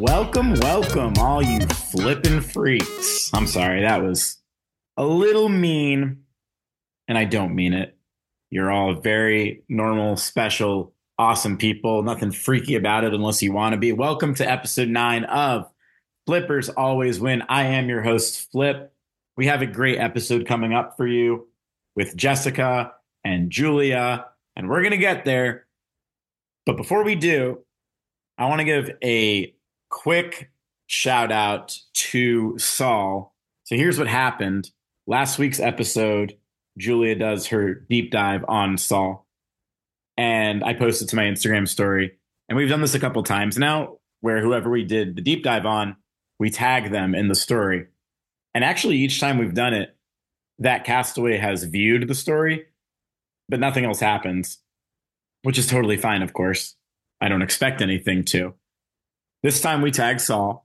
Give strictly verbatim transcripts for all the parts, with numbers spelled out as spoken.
Welcome, welcome, all you flippin' freaks. I'm sorry, that was a little mean, and I don't mean it. You're all very normal, special, awesome people. Nothing freaky about it unless you want to be. Welcome to episode nine of Flippers Always Win. I am your host, Flip. We have a great episode coming up for you with Jessica and Julia, and we're going to get there. But before we do, I want to give a quick shout out to Saul. So here's what happened. Last week's episode, Julia does her deep dive on Saul. And I posted to my Instagram story. And we've done this a couple times now, where whoever we did the deep dive on, we tag them in the story. And actually, each time we've done it, that castaway has viewed the story, but nothing else happens, which is totally fine, of course. I don't expect anything to. This time we tagged Saul,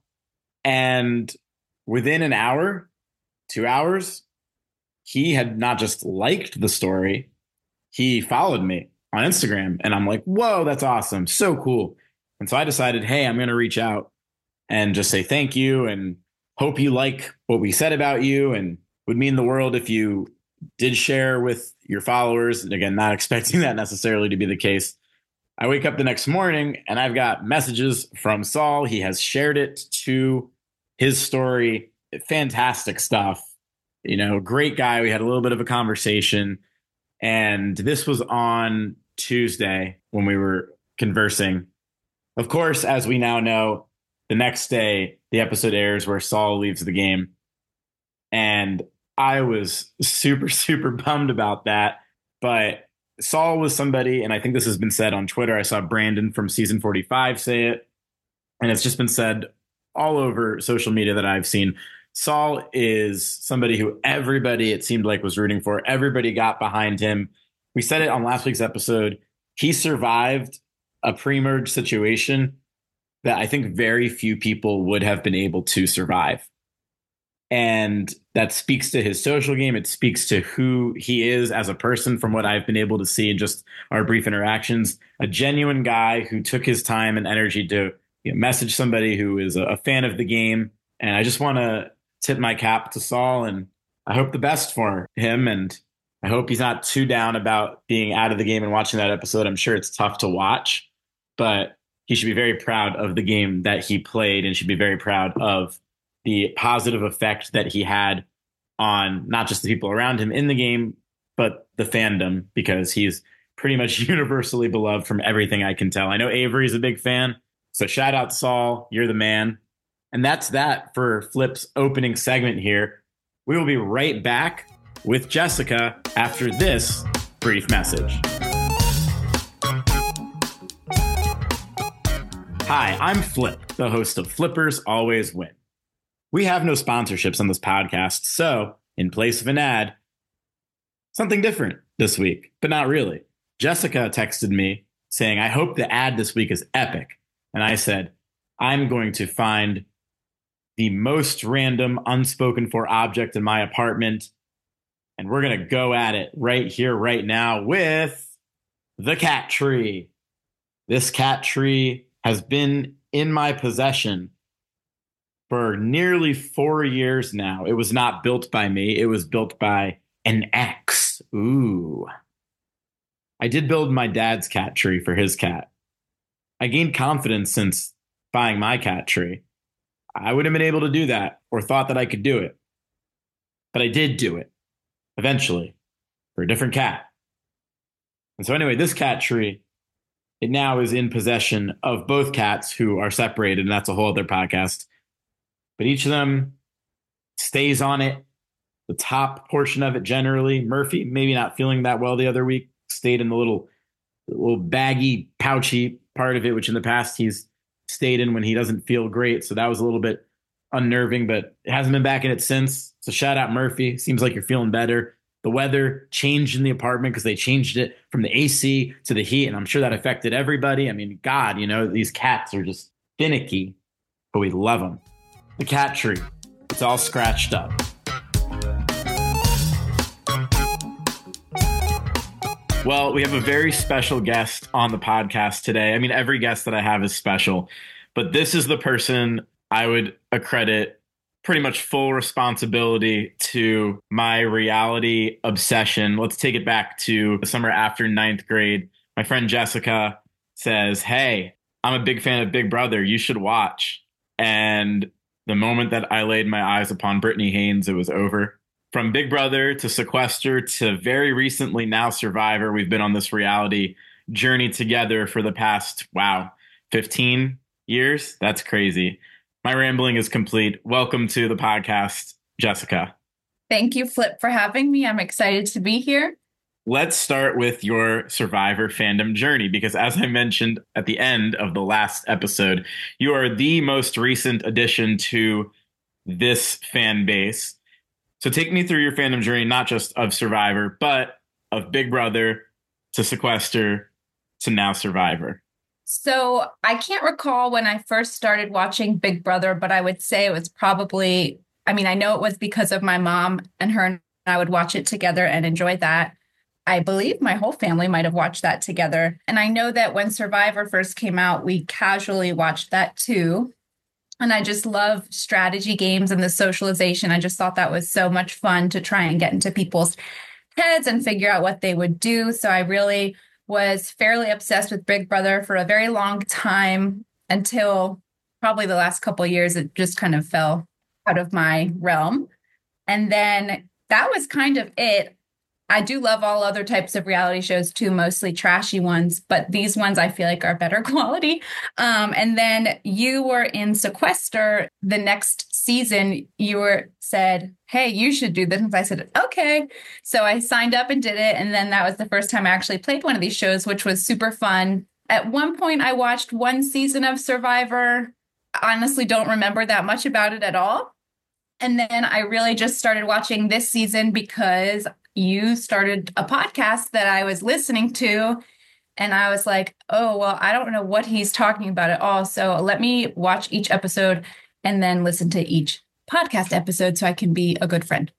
and within an hour, two hours, he had not just liked the story, he followed me on Instagram. And I'm like, whoa, that's awesome. So cool. And so I decided, hey, I'm going to reach out and just say thank you and hope you like what we said about you, and would mean the world if you did share with your followers. And again, not expecting that necessarily to be the case. I wake up the next morning and I've got messages from Saul. He has shared it to his story. Fantastic stuff. You know, great guy. We had a little bit of a conversation, and this was on Tuesday when we were conversing. Of course, as we now know, the next day the episode airs where Saul leaves the game. And I was super, super bummed about that. But Saul was somebody, and I think this has been said on Twitter. I saw Brandon from season forty-five say it, and it's just been said all over social media that I've seen. Saul is somebody who everybody, it seemed like, was rooting for. Everybody got behind him. We said it on last week's episode. He survived a pre-merge situation that I think very few people would have been able to survive. And that speaks to his social game. It speaks to who he is as a person from what I've been able to see in just our brief interactions. A genuine guy who took his time and energy to, you know, message somebody who is a, a fan of the game. And I just want to tip my cap to Saul, and I hope the best for him. And I hope he's not too down about being out of the game and watching that episode. I'm sure it's tough to watch, but he should be very proud of the game that he played and should be very proud of the positive effect that he had on not just the people around him in the game, but the fandom, because he's pretty much universally beloved from everything I can tell. I know Avery's a big fan, so shout out Saul, you're the man. And that's that for Flip's opening segment here. We will be right back with Jessica after this brief message. Hi, I'm Flip, the host of Flippers Always Win. We have no sponsorships on this podcast, so in place of an ad, something different this week, but not really. Jessica texted me saying, I hope the ad this week is epic. And I said, I'm going to find the most random unspoken for object in my apartment, and we're going to go at it right here, right now with the cat tree. This cat tree has been in my possession for nearly four years now. It was not built by me. It was built by an ex. Ooh. I did build my dad's cat tree for his cat. I gained confidence since buying my cat tree. I would have been able to do that, or thought that I could do it. But I did do it, eventually, for a different cat. And so anyway, this cat tree, it now is in possession of both cats who are separated, and that's a whole other podcast. But each of them stays on it, the top portion of it generally. Murphy, maybe not feeling that well the other week, stayed in the little, little baggy, pouchy part of it, which in the past he's stayed in when he doesn't feel great. So that was a little bit unnerving, but it hasn't been back in it since. So shout out Murphy. Seems like you're feeling better. The weather changed in the apartment because they changed it from the A C to the heat, and I'm sure that affected everybody. I mean, God, you know, these cats are just finicky, but we love them. The cat tree, it's all scratched up. Well, we have a very special guest on the podcast today. I mean, every guest that I have is special, But this is the person I would accredit pretty much full responsibility to my reality obsession. Let's take it back to the summer after ninth grade. My friend Jessica says, "Hey, I'm a big fan of Big Brother. You should watch." And the moment that I laid my eyes upon Brittany Haynes, it was over. From Big Brother to Sequester to very recently now Survivor, we've been on this reality journey together for the past, wow, fifteen years? That's crazy. My rambling is complete. Welcome to the podcast, Jessica. Thank you, Flip, for having me. I'm excited to be here. Let's start with your Survivor fandom journey, because as I mentioned at the end of the last episode, you are the most recent addition to this fan base. So take me through your fandom journey, not just of Survivor, but of Big Brother to Sequester to now Survivor. So I can't recall when I first started watching Big Brother, but I would say it was probably, I mean, I know it was because of my mom and her, and I would watch it together and enjoy that. I believe my whole family might have watched that together. And I know that when Survivor first came out, we casually watched that too. And I just love strategy games and the socialization. I just thought that was so much fun to try and get into people's heads and figure out what they would do. So I really was fairly obsessed with Big Brother for a very long time until probably the last couple of years. It just kind of fell out of my realm. And then that was kind of it. I do love all other types of reality shows too, mostly trashy ones, but these ones I feel like are better quality. Um, and then you were in Sequester the next season. You were said, "Hey, you should do this." And I said, "Okay." So I signed up and did it. And then that was the first time I actually played one of these shows, which was super fun. At one point, I watched one season of Survivor. I honestly don't remember that much about it at all. And then I really just started watching this season because you started a podcast that I was listening to. And I was like, oh, well, I don't know what he's talking about at all. So let me watch each episode and then listen to each podcast episode so I can be a good friend.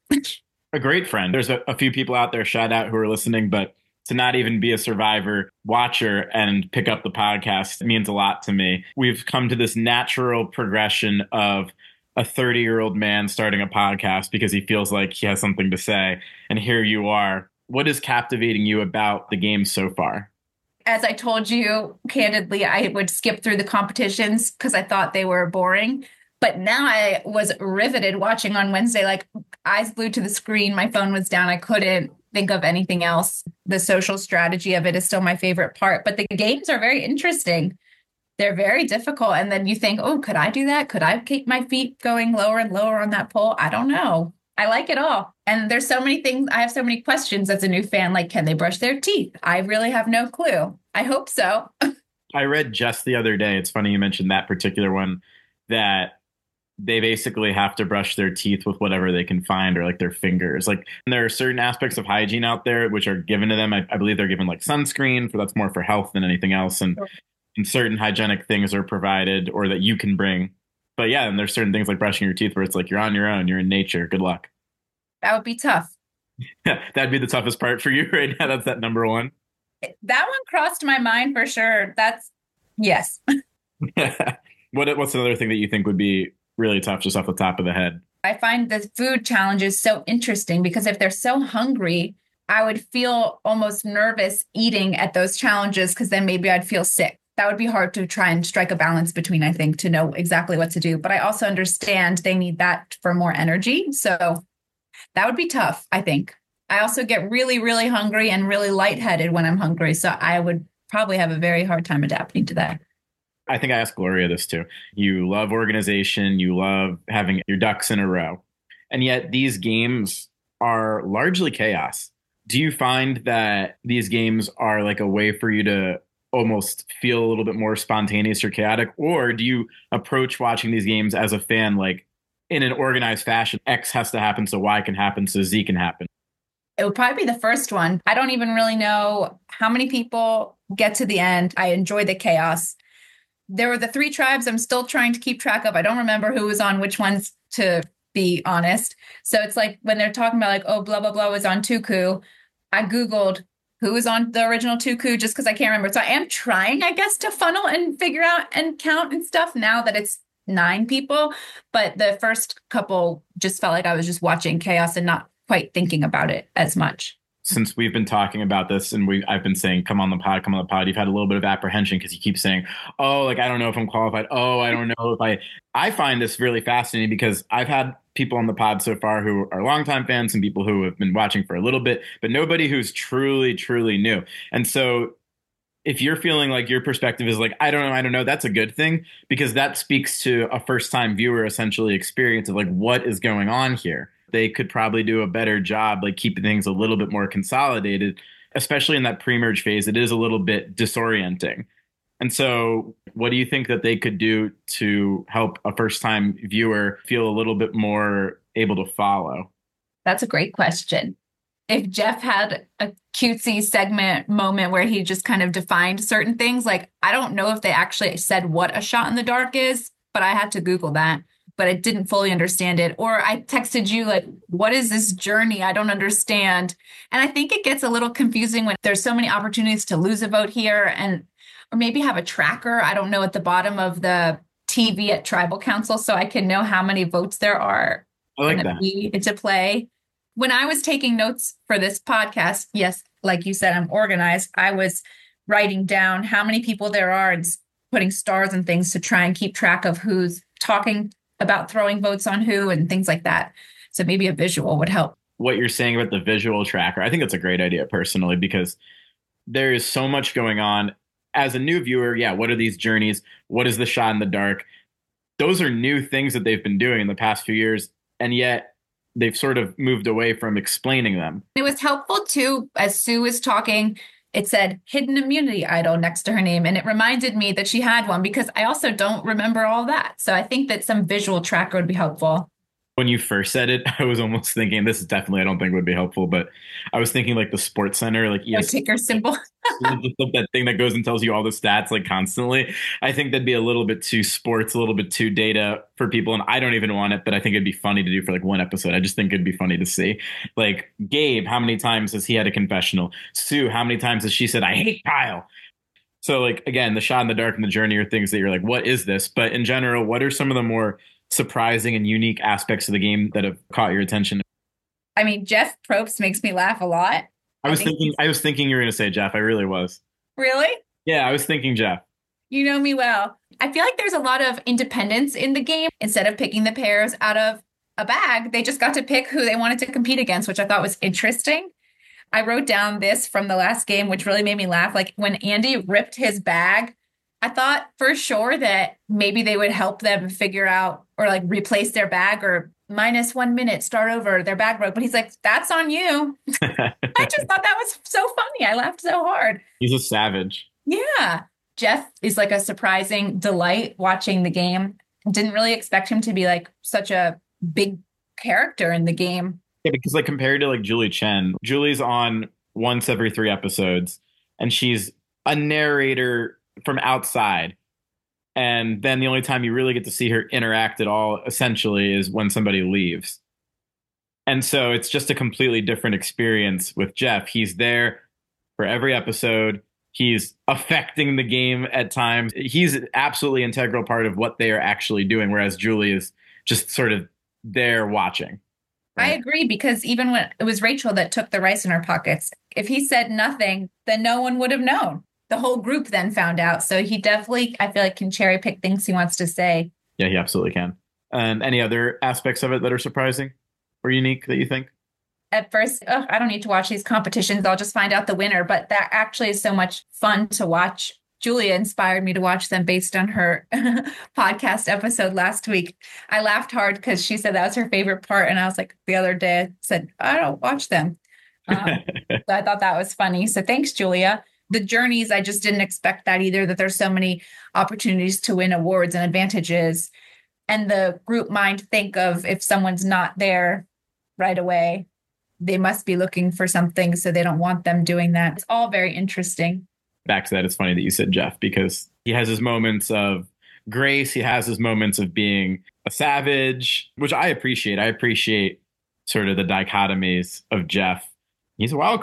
A great friend. There's a, a few people out there, shout out, who are listening, but to not even be a Survivor watcher and pick up the podcast means a lot to me. We've come to this natural progression of a thirty-year-old man starting a podcast because he feels like he has something to say. And here you are. What is captivating you about the game so far? As I told you, candidly, I would skip through the competitions because I thought they were boring. But now I was riveted watching on Wednesday, like eyes glued to the screen. My phone was down. I couldn't think of anything else. The social strategy of it is still my favorite part. But the games are very interesting. They're very difficult. And then you think, oh, could I do that? Could I keep my feet going lower and lower on that pole? I don't know. I like it all. And there's so many things. I have so many questions as a new fan, like, can they brush their teeth? I really have no clue. I hope so. I read just the other day, it's funny you mentioned that particular one, that they basically have to brush their teeth with whatever they can find, or like their fingers. Like, there are certain aspects of hygiene out there which are given to them. I, I believe they're given like sunscreen, for that's more for health than anything else. And Sure. And certain hygienic things are provided or that you can bring. But yeah, and there's certain things like brushing your teeth where it's like you're on your own, you're in nature. Good luck. That would be tough. Yeah, that'd be the toughest part for you right now. That's that number one. That one crossed my mind for sure. That's yes. what what's another thing that you think would be really tough just off the top of the head? I find the food challenges so interesting because if they're so hungry, I would feel almost nervous eating at those challenges because then maybe I'd feel sick. That would be hard to try and strike a balance between, I think, to know exactly what to do. But I also understand they need that for more energy. So that would be tough, I think. I also get really, really hungry and really lightheaded when I'm hungry. So I would probably have a very hard time adapting to that. I think I asked Gloria this too. You love organization. You love having your ducks in a row. And yet these games are largely chaos. Do you find that these games are like a way for you to almost feel a little bit more spontaneous or chaotic? Or do you approach watching these games as a fan, like in an organized fashion? X has to happen so Y can happen so Z can happen. It would probably be the first one. I don't even really know how many people get to the end. I enjoy the chaos. There were the three tribes I'm still trying to keep track of. I don't remember who was on which ones, to be honest. So it's like when they're talking about like, oh, blah, blah, blah was on Tuku. I Googled who was on the original Tuku just because I can't remember. So I am trying, I guess, to funnel and figure out and count and stuff now that it's nine people. But the first couple just felt like I was just watching chaos and not quite thinking about it as much. Since we've been talking about this and we I've been saying, come on the pod, come on the pod, you've had a little bit of apprehension because you keep saying, oh, like, I don't know if I'm qualified. Oh, I don't know if I, I find this really fascinating because I've had people on the pod so far who are longtime fans and people who have been watching for a little bit, but nobody who's truly, truly new. And so if you're feeling like your perspective is like, I don't know, I don't know, that's a good thing because that speaks to a first time viewer essentially experience of like, what is going on here? They could probably do a better job, like keeping things a little bit more consolidated, especially in that pre-merge phase. It is a little bit disorienting. And so what do you think that they could do to help a first-time viewer feel a little bit more able to follow? That's a great question. If Jeff had a cutesy segment moment where he just kind of defined certain things, like I don't know if they actually said what a shot in the dark is, but I had to Google that. But I didn't fully understand it. Or I texted you like, what is this journey? I don't understand. And I think it gets a little confusing when there's so many opportunities to lose a vote here and or maybe have a tracker, I don't know, at the bottom of the T V at Tribal Council so I can know how many votes there are I like that. to play. When I was taking notes for this podcast, yes, like you said, I'm organized. I was writing down how many people there are and putting stars and things to try and keep track of who's talking about throwing votes on who and things like that. So maybe a visual would help. What you're saying about the visual tracker, I think that's a great idea personally, because there is so much going on. As a new viewer, yeah, what are these journeys? What is the shot in the dark? Those are new things that they've been doing in the past few years, and yet they've sort of moved away from explaining them. It was helpful too, as Sue was talking, it said hidden immunity idol next to her name. And it reminded me that she had one because I also don't remember all that. So I think that some visual tracker would be helpful. When you first said it, I was almost thinking this is definitely, I don't think would be helpful, but I was thinking like the Sports Center, like E S P N, ticker symbol. That thing that goes and tells you all the stats like constantly. I think that'd be a little bit too sports, a little bit too data for people. And I don't even want it, but I think it'd be funny to do for like one episode. I just think it'd be funny to see. Like Gabe, how many times has he had a confessional? Sue, how many times has she said, I hate Kyle? So like, again, the shot in the dark and the journey are things that you're like, what is this? But in general, what are some of the more surprising and unique aspects of the game that have caught your attention? I mean, Jeff Probst makes me laugh a lot. I was I thinking I was thinking you were going to say Jeff. I really was. Really? Yeah, I was thinking Jeff. You know me well. I feel like there's a lot of independence in the game. Instead of picking the pairs out of a bag, they just got to pick who they wanted to compete against, which I thought was interesting. I wrote down this from the last game, which really made me laugh. Like when Andy ripped his bag, I thought for sure that maybe they would help them figure out or like replace their bag or minus one minute, start over, their bag broke. But he's like, that's on you. I just thought that was so funny. I laughed so hard. He's a savage. Yeah. Jeff is like a surprising delight watching the game. Didn't really expect him to be like such a big character in the game. Yeah, because like compared to like Julie Chen, Julie's on once every three episodes and she's a narrator from outside. And then the only time you really get to see her interact at all, essentially, is when somebody leaves. And so it's just a completely different experience with Jeff. He's there for every episode. He's affecting the game at times. He's an absolutely integral part of what they are actually doing, whereas Julie is just sort of there watching. Right? I agree, because even when it was Rachel that took the rice in her pockets, if he said nothing, then no one would have known. The whole group then found out. So he definitely, I feel like, can cherry pick things he wants to say. Yeah, he absolutely can. And any other aspects of it that are surprising or unique that you think? At first, oh, I don't need to watch these competitions. I'll just find out the winner. But that actually is so much fun to watch. Julia inspired me to watch them based on her podcast episode last week. I laughed hard because she said that was her favorite part. And I was like, the other day, I said, I don't watch them. Um, so I thought that was funny. So thanks, Julia. The journeys, I just didn't expect that either, that there's so many opportunities to win awards and advantages. And the group mind think of if someone's not there right away, they must be looking for something, so they don't want them doing that. It's all very interesting. Back to that, it's funny that you said Jeff, because he has his moments of grace. He has his moments of being a savage, which I appreciate. I appreciate sort of the dichotomies of Jeff. He's a wild card.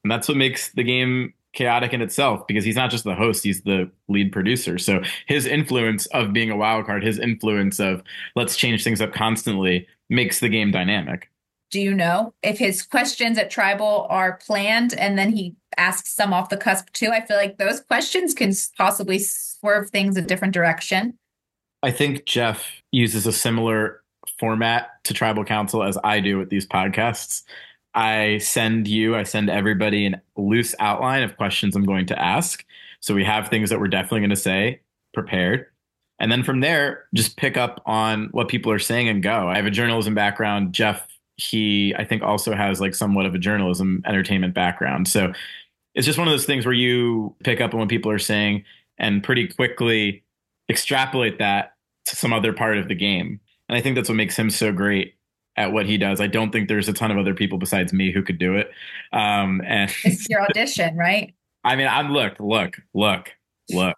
And that's what makes the game chaotic in itself, because he's not just the host, he's the lead producer. So his influence of being a wild card, his influence of let's change things up constantly makes the game dynamic. Do you know if his questions at Tribal are planned and then he asks some off the cusp too? I feel like those questions can possibly swerve things a different direction. I think Jeff uses a similar format to Tribal Council as I do with these podcasts. I send you, I send everybody a loose outline of questions I'm going to ask. So we have things that we're definitely going to say prepared. And then from there, just pick up on what people are saying and go. I have a journalism background. Jeff, he, I think, also has like somewhat of a journalism entertainment background. So it's just one of those things where you pick up on what people are saying and pretty quickly extrapolate that to some other part of the game. And I think that's what makes him so great at what he does. I don't think there's a ton of other people besides me who could do it. Um, and it's your audition, right? I mean, I'm look, look, look, look.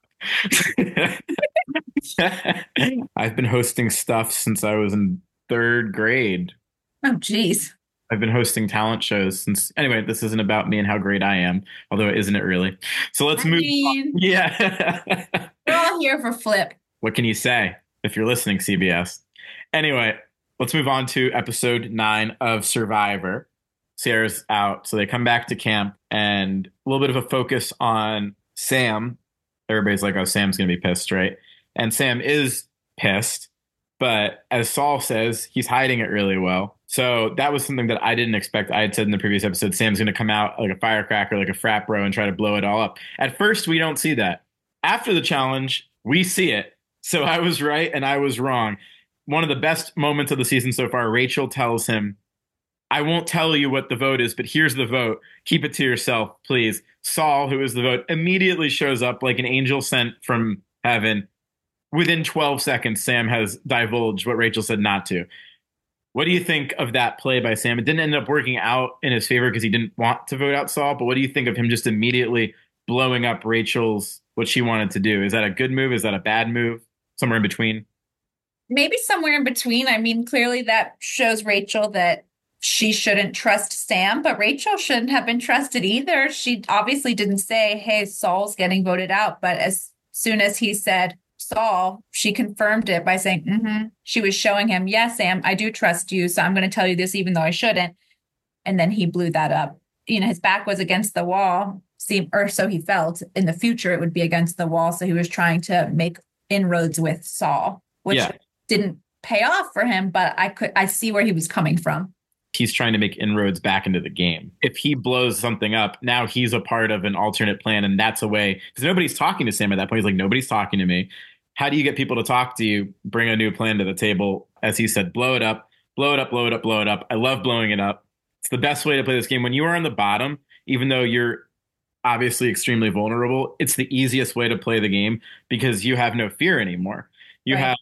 I've been hosting stuff since I was in third grade. Oh, geez. I've been hosting talent shows since. Anyway, this isn't about me and how great I am, although isn't it really? So let's I move mean, on. Yeah. We're all here for Flip. What can you say if you're listening, C B S? Anyway, let's move on to episode nine of Survivor. Sierra's out, so they come back to camp, and a little bit of a focus on Sam. Everybody's like, oh, Sam's going to be pissed, right? And Sam is pissed, but as Saul says, he's hiding it really well. So that was something that I didn't expect. I had said in the previous episode, Sam's going to come out like a firecracker, like a frat bro, and try to blow it all up. At first, we don't see that. After the challenge, we see it. So I was right and I was wrong. One of the best moments of the season so far, Rachel tells him, I won't tell you what the vote is, but here's the vote. Keep it to yourself, please. Saul, who is the vote, immediately shows up like an angel sent from heaven. Within twelve seconds, Sam has divulged what Rachel said not to. What do you think of that play by Sam? It didn't end up working out in his favor because he didn't want to vote out Saul, but what do you think of him just immediately blowing up Rachel's, what she wanted to do? Is that a good move? Is that a bad move? Somewhere in between? Maybe somewhere in between. I mean, clearly that shows Rachel that she shouldn't trust Sam, but Rachel shouldn't have been trusted either. She obviously didn't say, hey, Saul's getting voted out. But as soon as he said Saul, she confirmed it by saying, mm-hmm. She was showing him, yes, Sam, I do trust you. So I'm going to tell you this, even though I shouldn't. And then he blew that up. You know, his back was against the wall, see, or so he felt. In the future, it would be against the wall. So he was trying to make inroads with Saul, which yeah. didn't pay off for him. But I could, I see where he was coming from. He's trying to make inroads back into the game. If he blows something up, now he's a part of an alternate plan. And that's a way, because nobody's talking to Sam at that point. He's like, nobody's talking to me. How do you get people to talk to you? Bring a new plan to the table. As he said, blow it up, blow it up, blow it up, blow it up. I love blowing it up. It's the best way to play this game. When you are on the bottom, even though you're obviously extremely vulnerable, it's the easiest way to play the game because you have no fear anymore. You right. have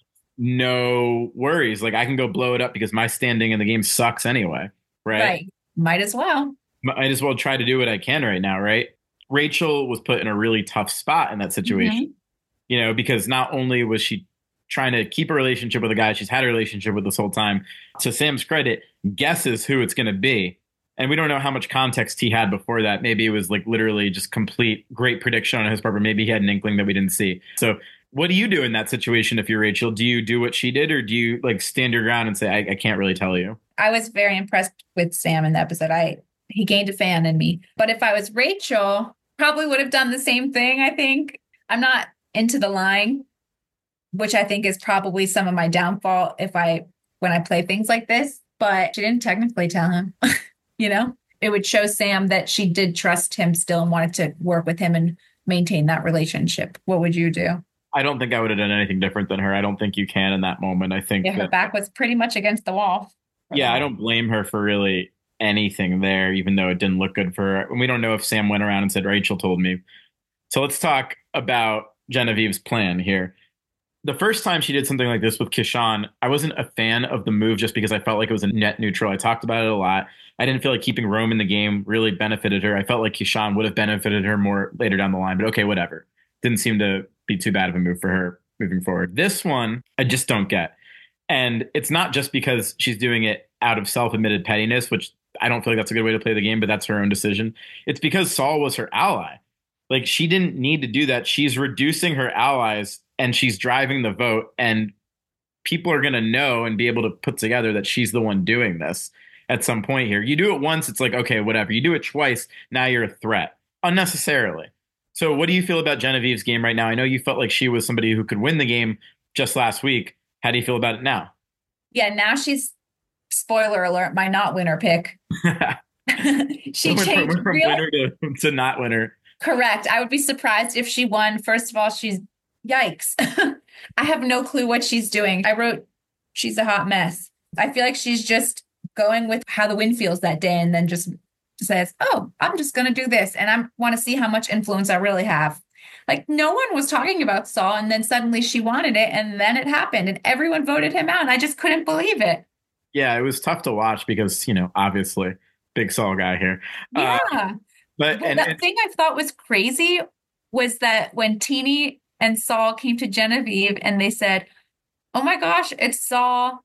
no worries. Like I can go blow it up because my standing in the game sucks anyway. Right. Right. Might as well. Might as well try to do what I can right now. Right. Rachel was put in a really tough spot in that situation, mm-hmm. you know, because not only was she trying to keep a relationship with a guy she's had a relationship with this whole time, to Sam's credit, guesses who it's going to be. And we don't know how much context he had before that. Maybe it was like literally just complete great prediction on his part, but maybe he had an inkling that we didn't see. So what do you do in that situation if you're Rachel? Do you do what she did, or do you like stand your ground and say, I, I can't really tell you? I was very impressed with Sam in the episode. I he gained a fan in me. But if I was Rachel, probably would have done the same thing, I think. I'm not into the lying, which I think is probably some of my downfall if I when I play things like this. But she didn't technically tell him, you know? It would show Sam that she did trust him still and wanted to work with him and maintain that relationship. What would you do? I don't think I would have done anything different than her. I don't think you can in that moment. I think yeah, her that, back was pretty much against the wall. Yeah, I don't blame her for really anything there, even though it didn't look good for her. And we don't know if Sam went around and said, Rachel told me. So let's talk about Genevieve's plan here. The first time she did something like this with Kishan, I wasn't a fan of the move just because I felt like it was a net neutral. I talked about it a lot. I didn't feel like keeping Rome in the game really benefited her. I felt like Kishan would have benefited her more later down the line, but okay, whatever. Didn't seem to be too bad of a move for her moving forward. This one, I just don't get. And it's not just because she's doing it out of self-admitted pettiness, which I don't feel like that's a good way to play the game, but that's her own decision. It's because Saul was her ally. Like she didn't need to do that. She's reducing her allies and she's driving the vote, and people are going to know and be able to put together that she's the one doing this at some point here. You do it once, it's like, okay, whatever. You do it twice, now you're a threat unnecessarily. So what do you feel about Genevieve's game right now? I know you felt like she was somebody who could win the game just last week. How do you feel about it now? Yeah, now she's, spoiler alert, my not winner pick. She We're from, changed we're from real. winner to, to not winner. Correct. I would be surprised if she won. First of all, she's yikes. I have no clue what she's doing. I wrote, she's a hot mess. I feel like she's just going with how the wind feels that day and then just says, oh, I'm just going to do this. And I want to see how much influence I really have. Like no one was talking about Saul, and then suddenly she wanted it, and then it happened, and everyone voted him out. And I just couldn't believe it. Yeah, it was tough to watch because, you know, obviously, big Saul guy here. Yeah. Uh, but Well, and, the and thing I thought was crazy was that when Teeny and Saul came to Genevieve and they said, oh my gosh, it's Saul.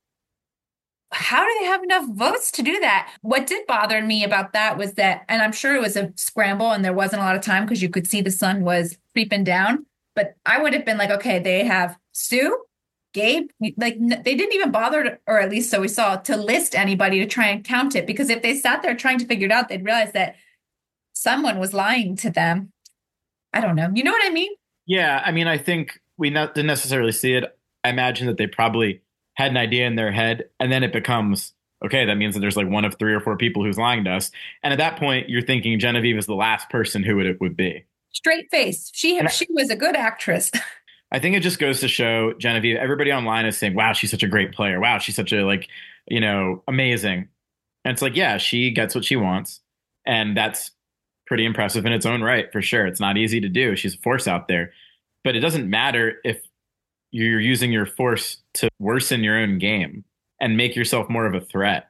How do they have enough votes to do that? What did bother me about that was that, and I'm sure it was a scramble and there wasn't a lot of time because you could see the sun was creeping down, but I would have been like, okay, they have Sue, Gabe, like n- they didn't even bother to, or at least so we saw, to list anybody to try and count it, because if they sat there trying to figure it out, they'd realize that someone was lying to them. I don't know. You know what I mean? yeah, I mean, I think we not, didn't necessarily see it. I imagine that they probably had an idea in their head, and then it becomes, okay, that means that there's like one of three or four people who's lying to us. And at that point, you're thinking Genevieve is the last person who it would be. Straight face. She And I, she was a good actress. I think it just goes to show Genevieve, everybody online is saying, wow, she's such a great player. Wow, she's such a, like, you know, amazing. And it's like, yeah, she gets what she wants. And that's pretty impressive in its own right, for sure. It's not easy to do. She's a force out there. But it doesn't matter if you're using your force to worsen your own game and make yourself more of a threat.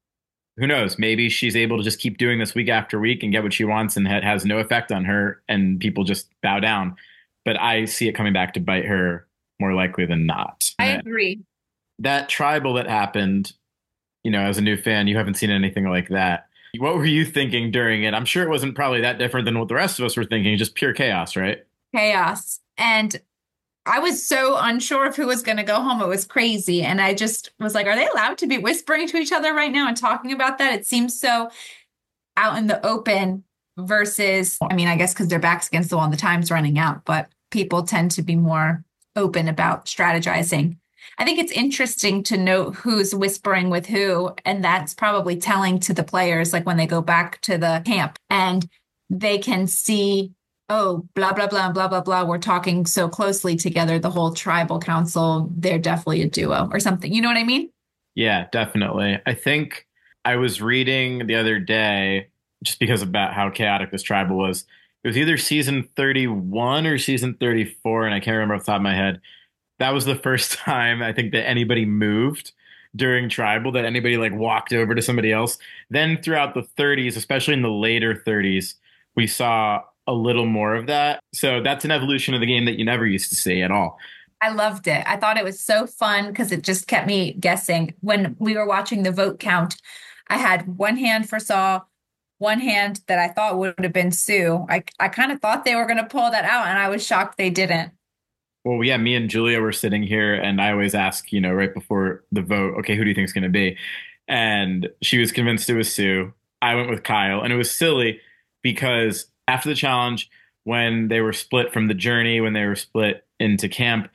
Who knows? Maybe she's able to just keep doing this week after week and get what she wants, and it has no effect on her, and people just bow down. But I see it coming back to bite her more likely than not. I agree. That tribal that happened, you know, as a new fan, you haven't seen anything like that. What were you thinking during it? I'm sure it wasn't probably that different than what the rest of us were thinking, just pure chaos, right? Chaos. And I was so unsure of who was going to go home. It was crazy. And I just was like, are they allowed to be whispering to each other right now and talking about that? It seems so out in the open versus, I mean, I guess because their back's against the wall and the time's running out, but people tend to be more open about strategizing. I think it's interesting to note who's whispering with who, and that's probably telling to the players, like when they go back to the camp and they can see, oh, blah, blah, blah, blah, blah, blah. We're talking so closely together, the whole tribal council, they're definitely a duo or something. You know what I mean? Yeah, definitely. I think I was reading the other day, just because about how chaotic this tribal was. It was either season thirty-one or season thirty-four, and I can't remember off the top of my head. That was the first time I think that anybody moved during tribal, that anybody like walked over to somebody else. Then throughout the thirties, especially in the later thirties, we saw a little more of that. So that's an evolution of the game that you never used to see at all. I loved it. I thought it was so fun because it just kept me guessing. When we were watching the vote count, I had one hand for Saul, one hand that I thought would have been Sue. I, I kind of thought they were going to pull that out, and I was shocked they didn't. Well, yeah, me and Julia were sitting here, and I always ask, you know, right before the vote, okay, who do you think is going to be? And she was convinced it was Sue. I went with Kyle, and it was silly because after the challenge, when they were split from the journey, when they were split into camp,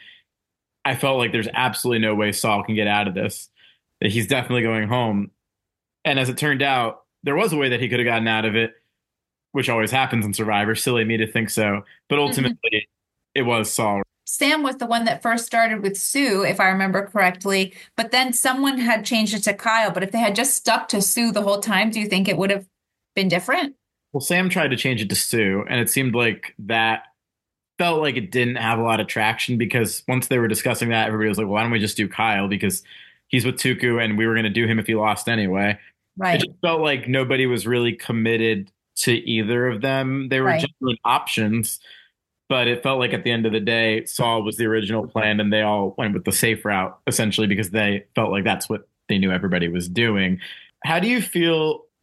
I felt like there's absolutely no way Saul can get out of this, that he's definitely going home. And as it turned out, there was a way that he could have gotten out of it, which always happens in Survivor. Silly me to think so. But ultimately, mm-hmm. it was Saul. Sam was the one that first started with Sue, if I remember correctly. But then someone had changed it to Kyle. But if they had just stuck to Sue the whole time, do you think it would have been different? Well, Sam tried to change it to Sue, and it seemed like that felt like it didn't have a lot of traction, because once they were discussing that, everybody was like, well, why don't we just do Kyle? Because he's with Tuku, and we were going to do him if he lost anyway. Right. It just felt like nobody was really committed to either of them. They were right. genuine options, but it felt like at the end of the day, Saul was the original plan, and they all went with the safe route, essentially, because they felt like that's what they knew everybody was doing. How do you feel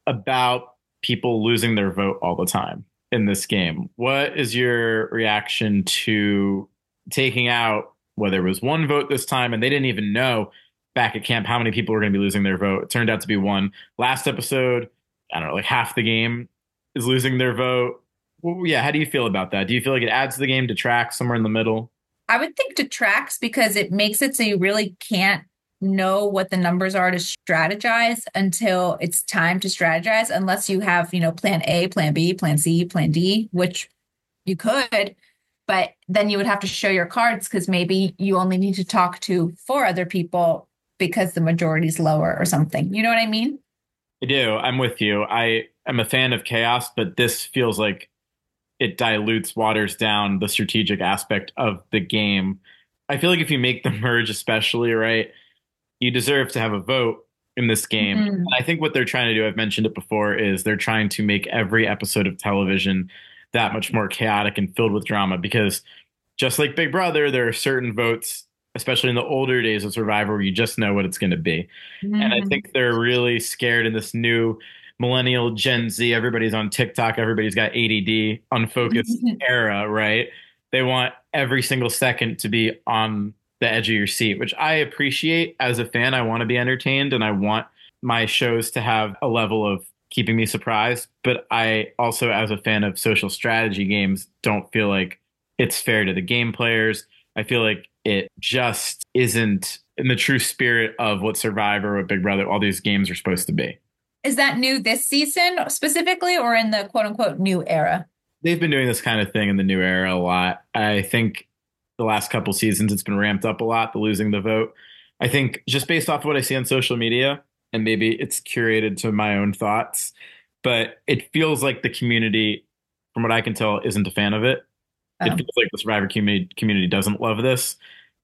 about people losing their vote all the time in this game. What is your reaction to taking out, whether it was one vote this time and they didn't even know back at camp how many people were going to be losing their vote? It turned out to be one. Last episode, I don't know, like half the game is losing their vote. Well, yeah, how do you feel about that? Do you feel like it adds to the game, detracts, somewhere in the middle? I would think detracts because it makes it so you really can't know what the numbers are to strategize until it's time to strategize, unless you have, you know, plan A, plan B, plan C, plan D, which you could, but then you would have to show your cards because maybe you only need to talk to four other people because the majority is lower or something. You know what I mean? I do. I'm with you. I am a fan of chaos, but this feels like it dilutes, waters down the strategic aspect of the game. I feel like if you make the merge, especially, right, you deserve to have a vote in this game. Mm-hmm. And I think what they're trying to do, I've mentioned it before, is they're trying to make every episode of television that much more chaotic and filled with drama, because just like Big Brother, there are certain votes, especially in the older days of Survivor, where you just know what it's going to be. Mm-hmm. And I think they're really scared in this new millennial Gen Z, everybody's on TikTok, everybody's got A D D, unfocused era, right? They want every single second to be on the edge of your seat, which I appreciate. As a fan, I want to be entertained and I want my shows to have a level of keeping me surprised. But I also, as a fan of social strategy games, don't feel like it's fair to the game players. I feel like it just isn't in the true spirit of what Survivor, what Big Brother, all these games are supposed to be. Is that new this season specifically, or in the quote unquote new era? They've been doing this kind of thing in the new era a lot. I think the last couple seasons, it's been ramped up a lot, the losing the vote. I think just based off of what I see on social media, and maybe it's curated to my own thoughts, but it feels like the community, from what I can tell, isn't a fan of it. Oh. It feels like the Survivor community, community doesn't love this.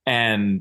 And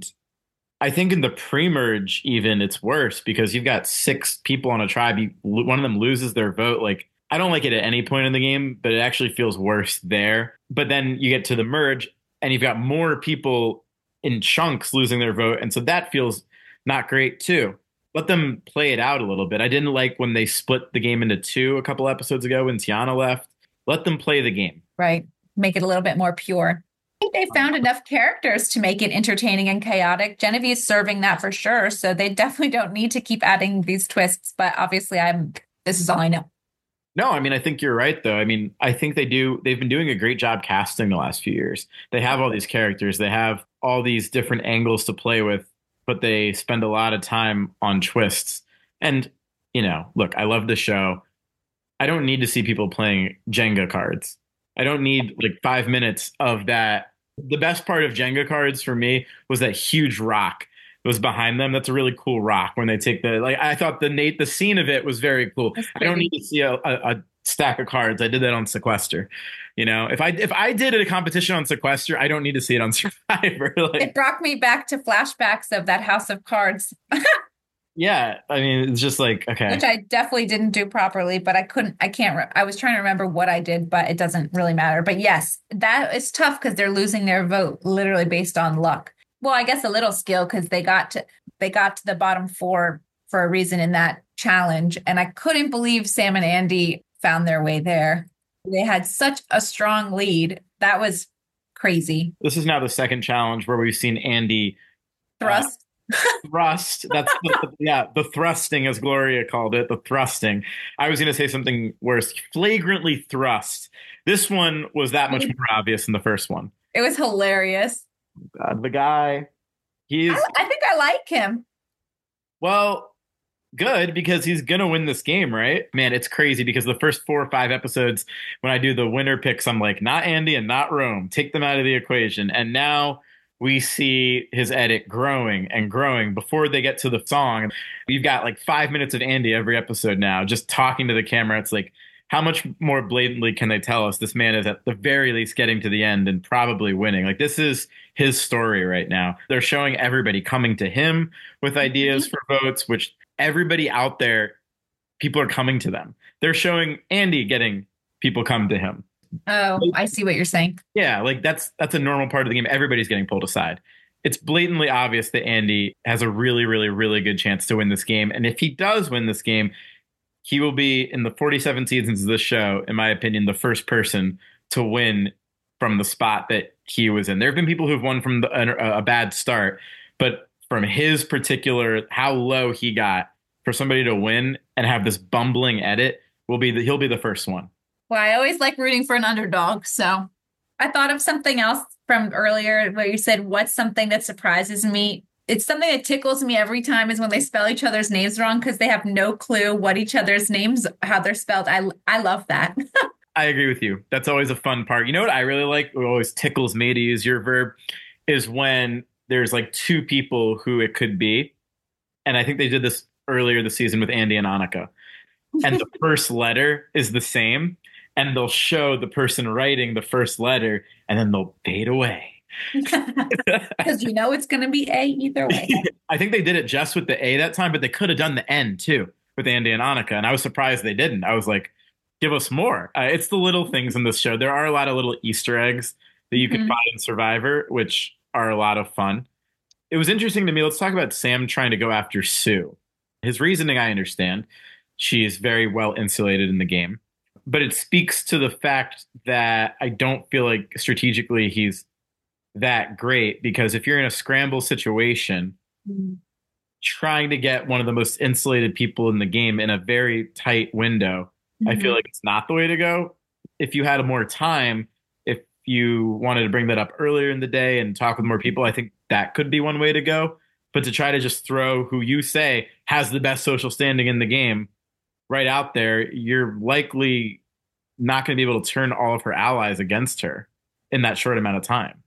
I think in the pre-merge, even, it's worse because you've got six people on a tribe. You, one of them loses their vote. Like, I don't like it at any point in the game, but it actually feels worse there. But then you get to the merge and you've got more people in chunks losing their vote. And so that feels not great too. Let them play it out a little bit. I didn't like when they split the game into two a couple episodes ago when Tiana left. Let them play the game. Right. Make it a little bit more pure. I think they found enough characters to make it entertaining and chaotic. Genevieve's serving that for sure. So they definitely don't need to keep adding these twists. But obviously, I'm. This is all I know. No, I mean, I think you're right, though. I mean, I think they do. They've been doing a great job casting the last few years. They have all these characters. They have all these different angles to play with, but they spend a lot of time on twists. And, you know, look, I love the show. I don't need to see people playing Jenga cards. I don't need like five minutes of that. The best part of Jenga cards for me was that huge rock was behind them. That's a really cool rock when they take the, like, I thought the Nate, the scene of it was very cool. I don't need to see a, a, a stack of cards. I did that on Sequester. You know, if I, if I did a competition on Sequester, I don't need to see it on Survivor. Like, it brought me back to flashbacks of that House of Cards. Yeah, I mean, it's just like, okay. Which I definitely didn't do properly, but I couldn't, I can't, re- I was trying to remember what I did, but it doesn't really matter. But yes, that is tough because they're losing their vote literally based on luck. Well, I guess a little skill because they got to, they got to the bottom four for a reason in that challenge. And I couldn't believe Sam and Andy found their way there. They had such a strong lead. That was crazy. This is now the second challenge where we've seen Andy thrust. Uh, thrust. That's the, yeah, the thrusting, as Gloria called it, the thrusting. I was going to say something worse. Flagrantly thrust. This one was that much more obvious than the first one. It was hilarious. God, the guy, he's. I, I think I like him. Well, good, because he's going to win this game, right? Man, it's crazy because the first four or five episodes, when I do the winner picks, I'm like, not Andy and not Rome. Take them out of the equation. And now we see his edit growing and growing before they get to the song. We've got like five minutes of Andy every episode now, just talking to the camera. It's like, how much more blatantly can they tell us this man is at the very least getting to the end and probably winning? Like, this is his story right now. They're showing everybody coming to him with ideas for votes, which everybody out there, people are coming to them. They're showing Andy getting people come to him. Oh, I see what you're saying. Yeah, like that's that's a normal part of the game. Everybody's getting pulled aside. It's blatantly obvious that Andy has a really, really, really good chance to win this game. And if he does win this game, he will be in the forty-seven seasons of this show, in my opinion, the first person to win from the spot that he was in. There have been people who've won from the, a, a bad start, but from his particular, how low he got for somebody to win and have this bumbling edit will be the, he'll be the first one. Well, I always like rooting for an underdog. So I thought of something else from earlier where you said, what's something that surprises me? It's something that tickles me every time is when they spell each other's names wrong because they have no clue what each other's names, how they're spelled. I, I love that. I agree with you. That's always a fun part. You know what I really like? What always tickles me, to use your verb, is when there's like two people who it could be. And I think they did this earlier this season with Andy and Annika. And the first letter is the same. And they'll show the person writing the first letter and then they'll fade away. Because you know it's going to be A either way. I think they did it just with the A that time, but they could have done the N too with Andy and Annika. And I was surprised they didn't. I was like, give us more. Uh, it's the little things in this show. There are a lot of little Easter eggs that you can mm-hmm. find in Survivor, which are a lot of fun. It was interesting to me. Let's talk about Sam trying to go after Sue. His reasoning, I understand. She is very well insulated in the game. But it speaks to the fact that I don't feel like strategically he's that great, because if you're in a scramble situation, mm-hmm. trying to get one of the most insulated people in the game in a very tight window, mm-hmm. I feel like it's not the way to go. If you had more time, if you wanted to bring that up earlier in the day and talk with more people, I think that could be one way to go. But to try to just throw who you say has the best social standing in the game right out there, you're likely not going to be able to turn all of her allies against her in that short amount of time.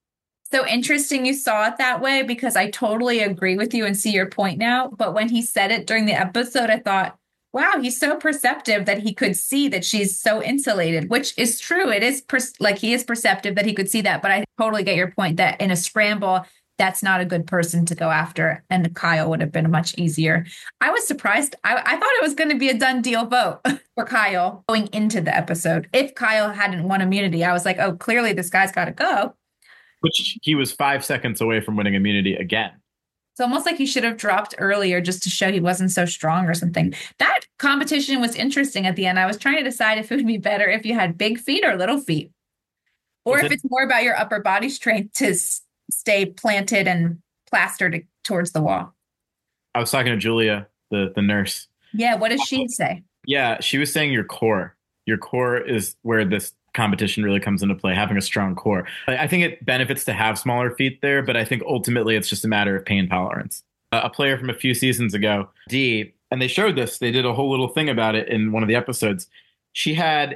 So interesting you saw it that way, because I totally agree with you and see your point now. But when he said it during the episode, I thought, wow, he's so perceptive that he could see that she's so insulated, which is true. It is per- like he is perceptive that he could see that. But I totally get your point that in a scramble, that's not a good person to go after. And Kyle would have been much easier. I was surprised. I, I thought it was going to be a done deal vote for Kyle going into the episode. If Kyle hadn't won immunity, I was like, oh, clearly this guy's got to go. Which he was five seconds away from winning immunity again. It's almost like he should have dropped earlier just to show he wasn't so strong or something. That competition was interesting at the end. I was trying to decide if it would be better if you had big feet or little feet. Or was if it- it's more about your upper body strength to stay planted and plastered towards the wall. I was talking to Julia, the, the nurse. Yeah, what does she say? Yeah, she was saying your core. Your core is where this competition really comes into play, having a strong core. I think it benefits to have smaller feet there, but I think ultimately it's just a matter of pain tolerance. Uh, a player from a few seasons ago, Dee, and they showed this, they did a whole little thing about it in one of the episodes. She had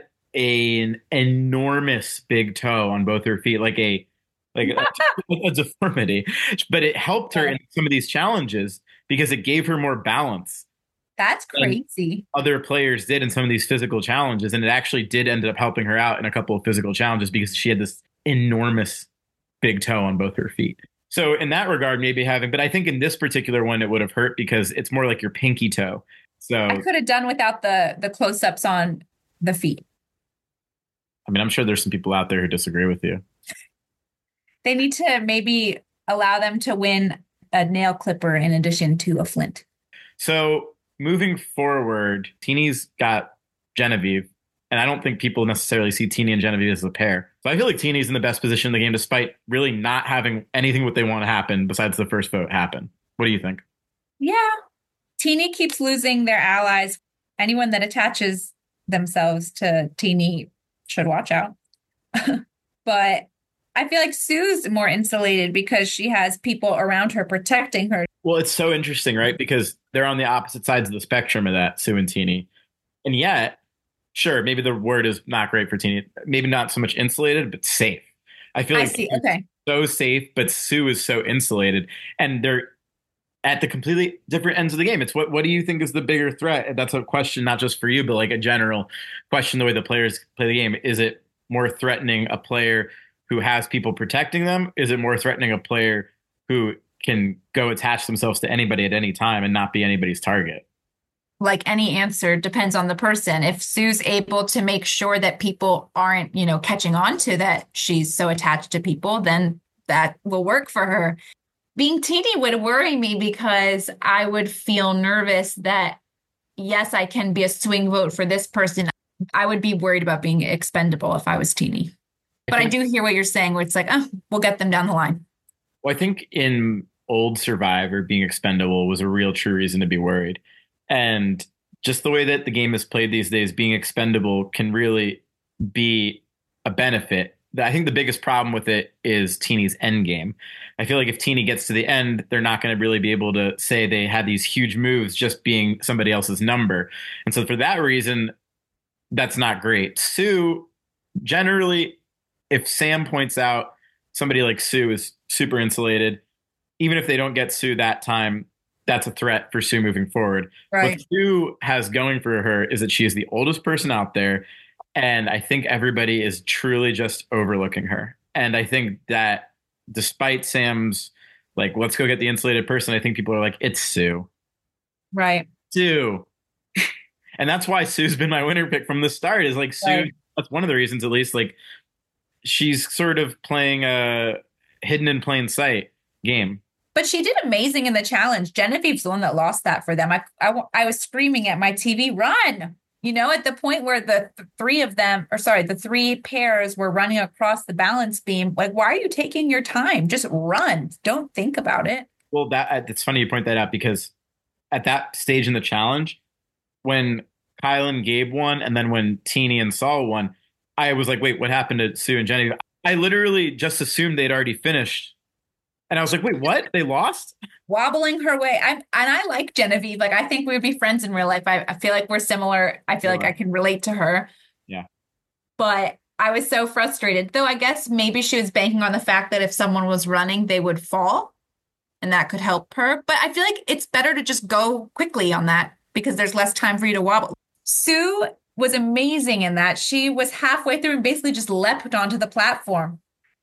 an enormous big toe on both her feet, like a like a, a deformity, but it helped her in some of these challenges because it gave her more balance. That's crazy. Other players did in some of these physical challenges, and it actually did end up helping her out in a couple of physical challenges because she had this enormous big toe on both her feet. So in that regard, maybe having, but I think in this particular one, it would have hurt because it's more like your pinky toe. So I could have done without the the close-ups on the feet. I mean, I'm sure there's some people out there who disagree with you. They need to maybe allow them to win a nail clipper in addition to a flint. So moving forward, Teeny's got Genevieve, and I don't think people necessarily see Teeny and Genevieve as a pair. So I feel like Teeny's in the best position in the game, despite really not having anything what they want to happen besides the first vote happen. What do you think? Yeah. Teeny keeps losing their allies. Anyone that attaches themselves to Teeny should watch out. But I feel like Sue's more insulated because she has people around her protecting her. Well, it's so interesting, right? Because they're on the opposite sides of the spectrum of that, Sue and Teeny. And yet, sure, maybe the word is not great for Teeny. Maybe not so much insulated, but safe. I feel like I see. Okay. So safe, but Sue is so insulated. And they're at the completely different ends of the game. It's what what do you think is the bigger threat? That's a question, not just for you, but like a general question, the way the players play the game. Is it more threatening a player who has people protecting them? Is it more threatening a player who can go attach themselves to anybody at any time and not be anybody's target? Like any answer depends on the person. If Sue's able to make sure that people aren't, you know, catching on to that she's so attached to people, then that will work for her. Being Teeny would worry me because I would feel nervous that yes, I can be a swing vote for this person. I would be worried about being expendable if I was Teeny. I But I think, do hear what you're saying, where it's like, oh, we'll get them down the line. well, I think in old Survivor, being expendable was a real true reason to be worried. And just the way that the game is played these days, being expendable can really be a benefit. I think the biggest problem with it is Teeny's end game. I feel like if Teeny gets to the end, they're not going to really be able to say they had these huge moves just being somebody else's number. And so for that reason, that's not great. Sue, generally, if Sam points out somebody like Sue is super insulated, even if they don't get Sue that time, that's a threat for Sue moving forward. Right. What Sue has going for her is that she is the oldest person out there. And I think everybody is truly just overlooking her. And I think that despite Sam's, like, let's go get the insulated person, I think people are like, it's Sue. Right. Sue. And that's why Sue's been my winner pick from the start, is like Sue. Right. That's one of the reasons, at least, like, she's sort of playing a hidden in plain sight game. But she did amazing in the challenge. Genevieve's the one that lost that for them. I, I, I was screaming at my T V, run! You know, at the point where the th- three of them, or sorry, the three pairs were running across the balance beam. Like, why are you taking your time? Just run. Don't think about it. Well, that it's funny you point that out, because at that stage in the challenge, when Kyle and Gabe won, and then when Teeny and Saul won, I was like, wait, what happened to Sue and Jenny? I literally just assumed they'd already finished. And I was like, wait, what? They lost? Wobbling her way. I and I like Genevieve. Like, I think we would be friends in real life. I, I feel like we're similar. I feel Yeah. like I can relate to her. Yeah. But I was so frustrated. Though I guess maybe she was banking on the fact that if someone was running, they would fall. And that could help her. But I feel like it's better to just go quickly on that, because there's less time for you to wobble. Sue was amazing in that. She was halfway through and basically just leapt onto the platform.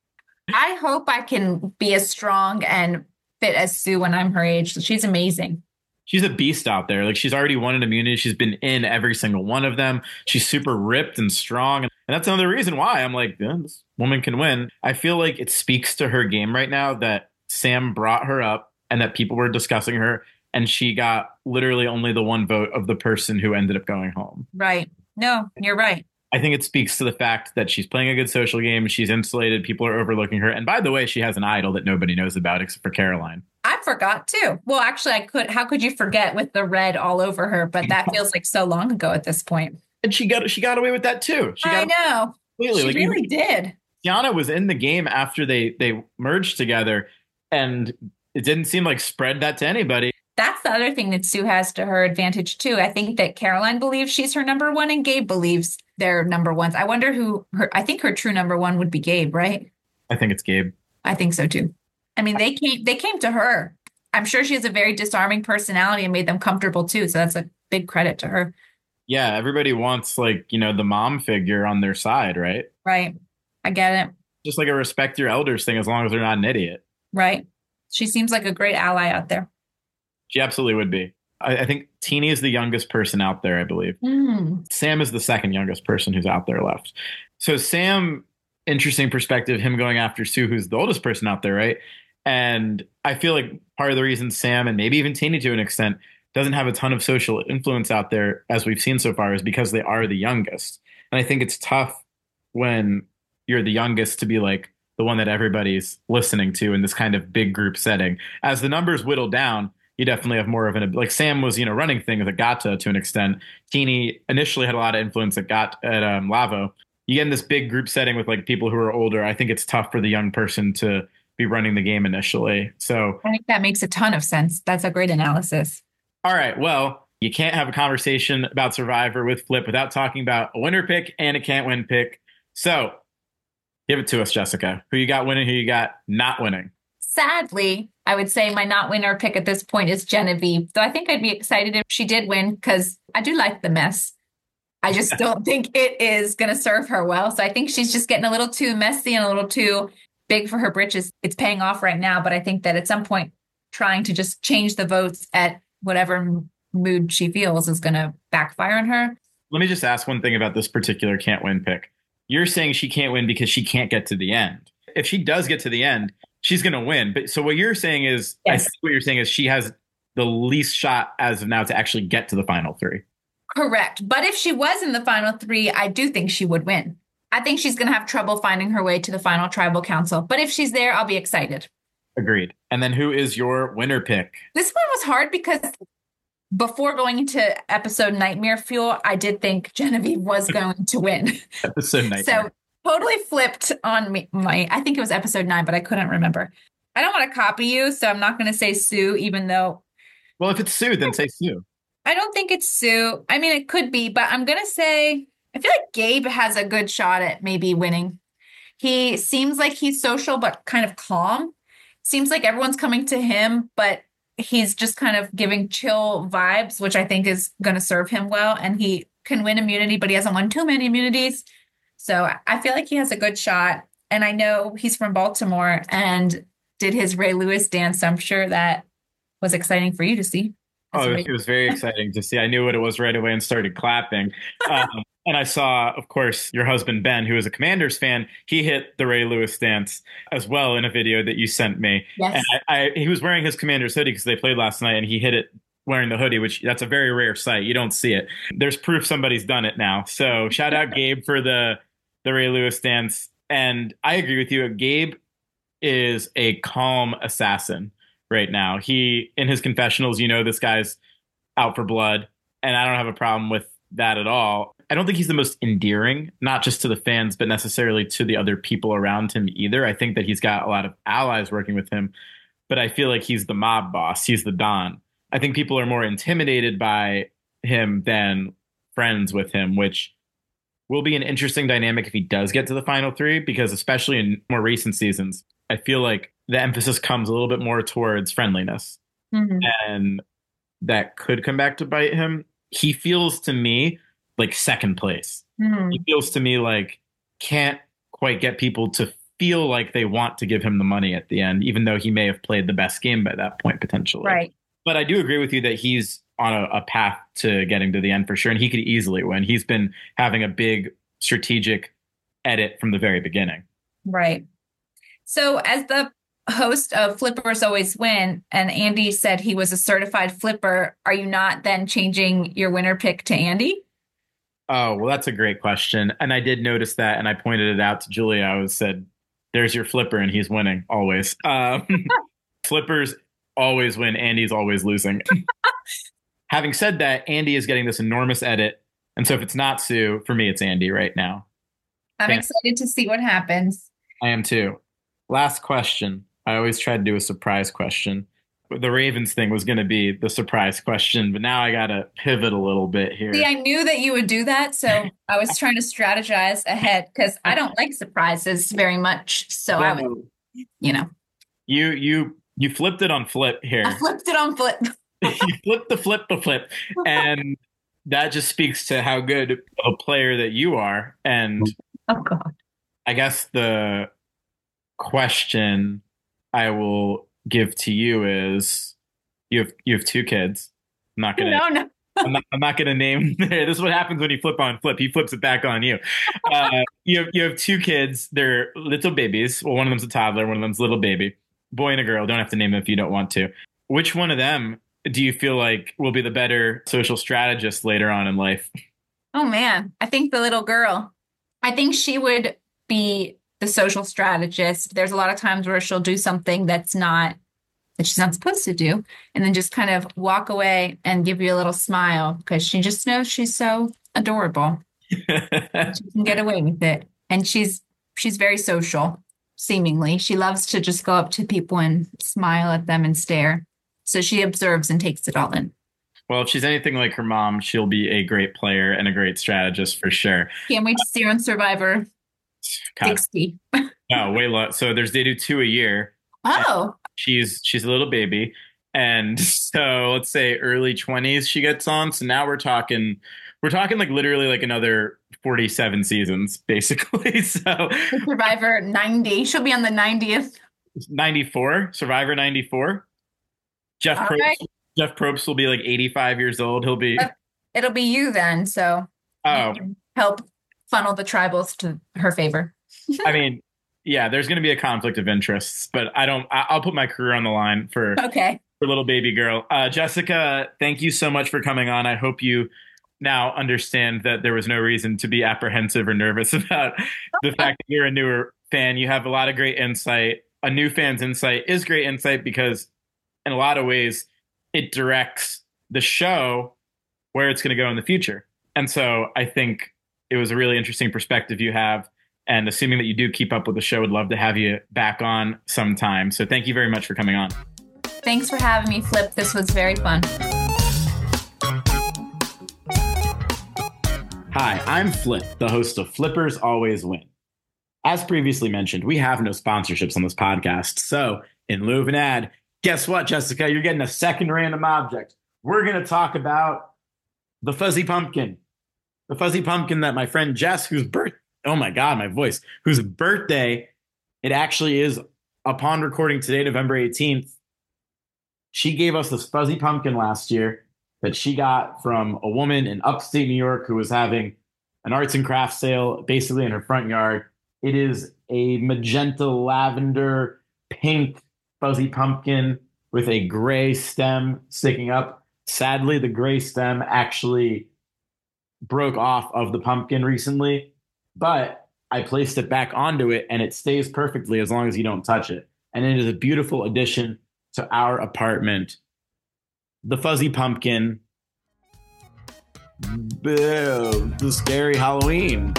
I hope I can be as strong and fit as Sue when I'm her age. She's amazing. She's a beast out there. Like, she's already won an immunity. She's been in every single one of them. She's super ripped and strong. And that's another reason why I'm like, yeah, this woman can win. I feel like it speaks to her game right now that Sam brought her up and that people were discussing her, and she got literally only the one vote of the person who ended up going home. Right. No, you're right. I think it speaks to the fact that she's playing a good social game. She's insulated. People are overlooking her. And by the way, she has an idol that nobody knows about except for Caroline. I forgot too. Well, actually, I could. How could you forget with the red all over her? But that feels like so long ago at this point. And she got she got away with that too. She I got know. completely. She Like, really did. Tiana was in the game after they they merged together, and it didn't seem like spread that to anybody. That's the other thing that Sue has to her advantage too. I think that Caroline believes she's her number one, and Gabe believes they're number ones. I wonder who her. I think her true number one would be Gabe, right? I think it's Gabe. I think so too. I mean, they came. They came to her. I'm sure she has a very disarming personality and made them comfortable too. So that's a big credit to her. Yeah, everybody wants, like, you know, the mom figure on their side, right? Right. I get it. Just like a respect your elders thing, as long as they're not an idiot. Right. She seems like a great ally out there. She absolutely would be. I, I think Teeny is the youngest person out there, I believe. Mm. Sam is the second youngest person who's out there left. So Sam, interesting perspective, him going after Sue, who's the oldest person out there, right? And I feel like part of the reason Sam, and maybe even Teeny to an extent, doesn't have a ton of social influence out there, as we've seen so far, is because they are the youngest. And I think it's tough when you're the youngest to be like the one that everybody's listening to in this kind of big group setting. As the numbers whittle down, you definitely have more of an, like, Sam was, you know, running things at Gata to an extent. Teeny initially had a lot of influence at Got at um, Lavo. You get in this big group setting with, like, people who are older. I think it's tough for the young person to be running the game initially. So I think that makes a ton of sense. That's a great analysis. All right. Well, you can't have a conversation about Survivor with Flip without talking about a winner pick and a can't win pick. So give it to us, Jessica. Who you got winning, who you got not winning? Sadly, I would say my not winner pick at this point is Genevieve. Though I think I'd be excited if she did win, because I do like the mess. I just don't think it is going to serve her well. So I think she's just getting a little too messy and a little too big for her britches. It's paying off right now, but I think that at some point trying to just change the votes at whatever mood she feels is going to backfire on her. Let me just ask one thing about this particular can't win pick. You're saying she can't win because she can't get to the end. If she does get to the end, she's going to win. But so what you're saying is, Yes. I think what you're saying is she has the least shot as of now to actually get to the final three. Correct. But if she was in the final three, I do think she would win. I think she's going to have trouble finding her way to the final tribal council. But if she's there, I'll be excited. Agreed. And then who is your winner pick? This one was hard because before going into episode Nightmare Fuel, I did think Genevieve was going to win. Episode Nightmare. So totally flipped on me. My, I think it was episode nine, but I couldn't remember. I don't want to copy you, so I'm not going to say Sue, even though. Well, if it's Sue, then say Sue. I don't think it's Sue. I mean, it could be, but I'm going to say, I feel like Gabe has a good shot at maybe winning. He seems like he's social, but kind of calm. Seems like everyone's coming to him, but he's just kind of giving chill vibes, which I think is going to serve him well. And he can win immunity, but he hasn't won too many immunities. So I feel like he has a good shot. And I know he's from Baltimore and did his Ray Lewis dance. So I'm sure that was exciting for you to see. Oh, it was very exciting to see. I knew what it was right away and started clapping. Um, and I saw, of course, your husband, Ben, who is a Commanders fan. He hit the Ray Lewis dance as well in a video that you sent me. Yes. And I, I, he was wearing his Commanders hoodie because they played last night, and he hit it wearing the hoodie, which that's a very rare sight. You don't see it. There's proof somebody's done it now. So shout out Gabe for the, the Ray Lewis dance. And I agree with you. Gabe is a calm assassin right now. He, in his confessionals, you know, this guy's out for blood, and I don't have a problem with that at all. I don't think he's the most endearing, not just to the fans, but necessarily to the other people around him either. I think that he's got a lot of allies working with him, but I feel like he's the mob boss. He's the Don. I think people are more intimidated by him than friends with him, which will be an interesting dynamic if he does get to the final three, because especially in more recent seasons, I feel like the emphasis comes a little bit more towards friendliness. Mm-hmm. And that could come back to bite him. He feels to me like second place. Mm-hmm. He feels to me like can't quite get people to feel like they want to give him the money at the end, even though he may have played the best game by that point, potentially. Right. But I do agree with you that he's on a, a path to getting to the end for sure. And he could easily win. He's been having a big strategic edit from the very beginning. Right. So as the host of Flippers Always Win, and Andy said he was a certified flipper, are you not then changing your winner pick to Andy? Oh, well, that's a great question. And I did notice that, and I pointed it out to Julia. I was said, there's your flipper, and he's winning always. Um, flippers always win. Andy's always losing. Having said that, Andy is getting this enormous edit. And so if it's not Sue, for me, it's Andy right now. I'm and excited to see what happens. I am too. Last question. I always try to do a surprise question. The Ravens thing was going to be the surprise question, but now I got to pivot a little bit here. See, I knew that you would do that, so I was trying to strategize ahead because I don't like surprises very much. So no. I would, you know. You you you flipped it on flip here. I flipped it on flip. You flipped the flip the flip, and that just speaks to how good a player that you are. And oh God, I guess the question I will give to you is you have you have two kids. I'm not gonna no, no. I'm not, I'm not gonna name this is what happens when you flip on flip. He flips it back on you. Uh, you have you have two kids, they're little babies. Well, one of them's a toddler, one of them's a little baby. Boy and a girl. Don't have to name them if you don't want to. Which one of them do you feel like will be the better social strategist later on in life? Oh man, I think the little girl. I think she would be the social strategist. There's a lot of times where she'll do something that's not that she's not supposed to do, and then just kind of walk away and give you a little smile because she just knows she's so adorable. She can get away with it, and she's she's very social. Seemingly, she loves to just go up to people and smile at them and stare. So she observes and takes it all in. Well, if she's anything like her mom, she'll be a great player and a great strategist for sure. Can't wait to see her on Survivor. God. sixty. Oh, way low. So there's they do two a year. Oh. She's she's a little baby. And so let's say early twenties she gets on. So now we're talking we're talking like literally like another forty-seven seasons, basically. So Survivor ninety. She'll be on the ninetieth. ninety-four. Survivor ninety-four. Jeff Probst, right. Jeff Probst will be like eighty-five years old. He'll be It'll be you then, so oh. you can help funnel the tribals to her favor. I mean, yeah, there's going to be a conflict of interests, but I don't. I'll put my career on the line for okay Your little baby girl. Uh, Jessica, thank you so much for coming on. I hope you now understand that there was no reason to be apprehensive or nervous about the fact that you're a newer fan. You have a lot of great insight. A new fan's insight is great insight because, in a lot of ways, it directs the show where it's going to go in the future. And so I think it was a really interesting perspective you have. And assuming that you do keep up with the show, would love to have you back on sometime. So thank you very much for coming on. Thanks for having me, Flip. This was very fun. Hi, I'm Flip, the host of Flippers Always Win. As previously mentioned, we have no sponsorships on this podcast. So in lieu of an ad, guess what, Jessica? You're getting a second random object. We're going to talk about the fuzzy pumpkin. The fuzzy pumpkin that my friend Jess, whose birth, oh my God, my voice, whose birthday it actually is upon recording today, November eighteenth. She gave us this fuzzy pumpkin last year that she got from a woman in upstate New York who was having an arts and crafts sale basically in her front yard. It is a magenta, lavender, pink fuzzy pumpkin with a gray stem sticking up. Sadly, the gray stem actually broke off of the pumpkin recently, but I placed it back onto it and it stays perfectly as long as you don't touch it. And it is a beautiful addition to our apartment. The fuzzy pumpkin. Boo, the scary Halloween.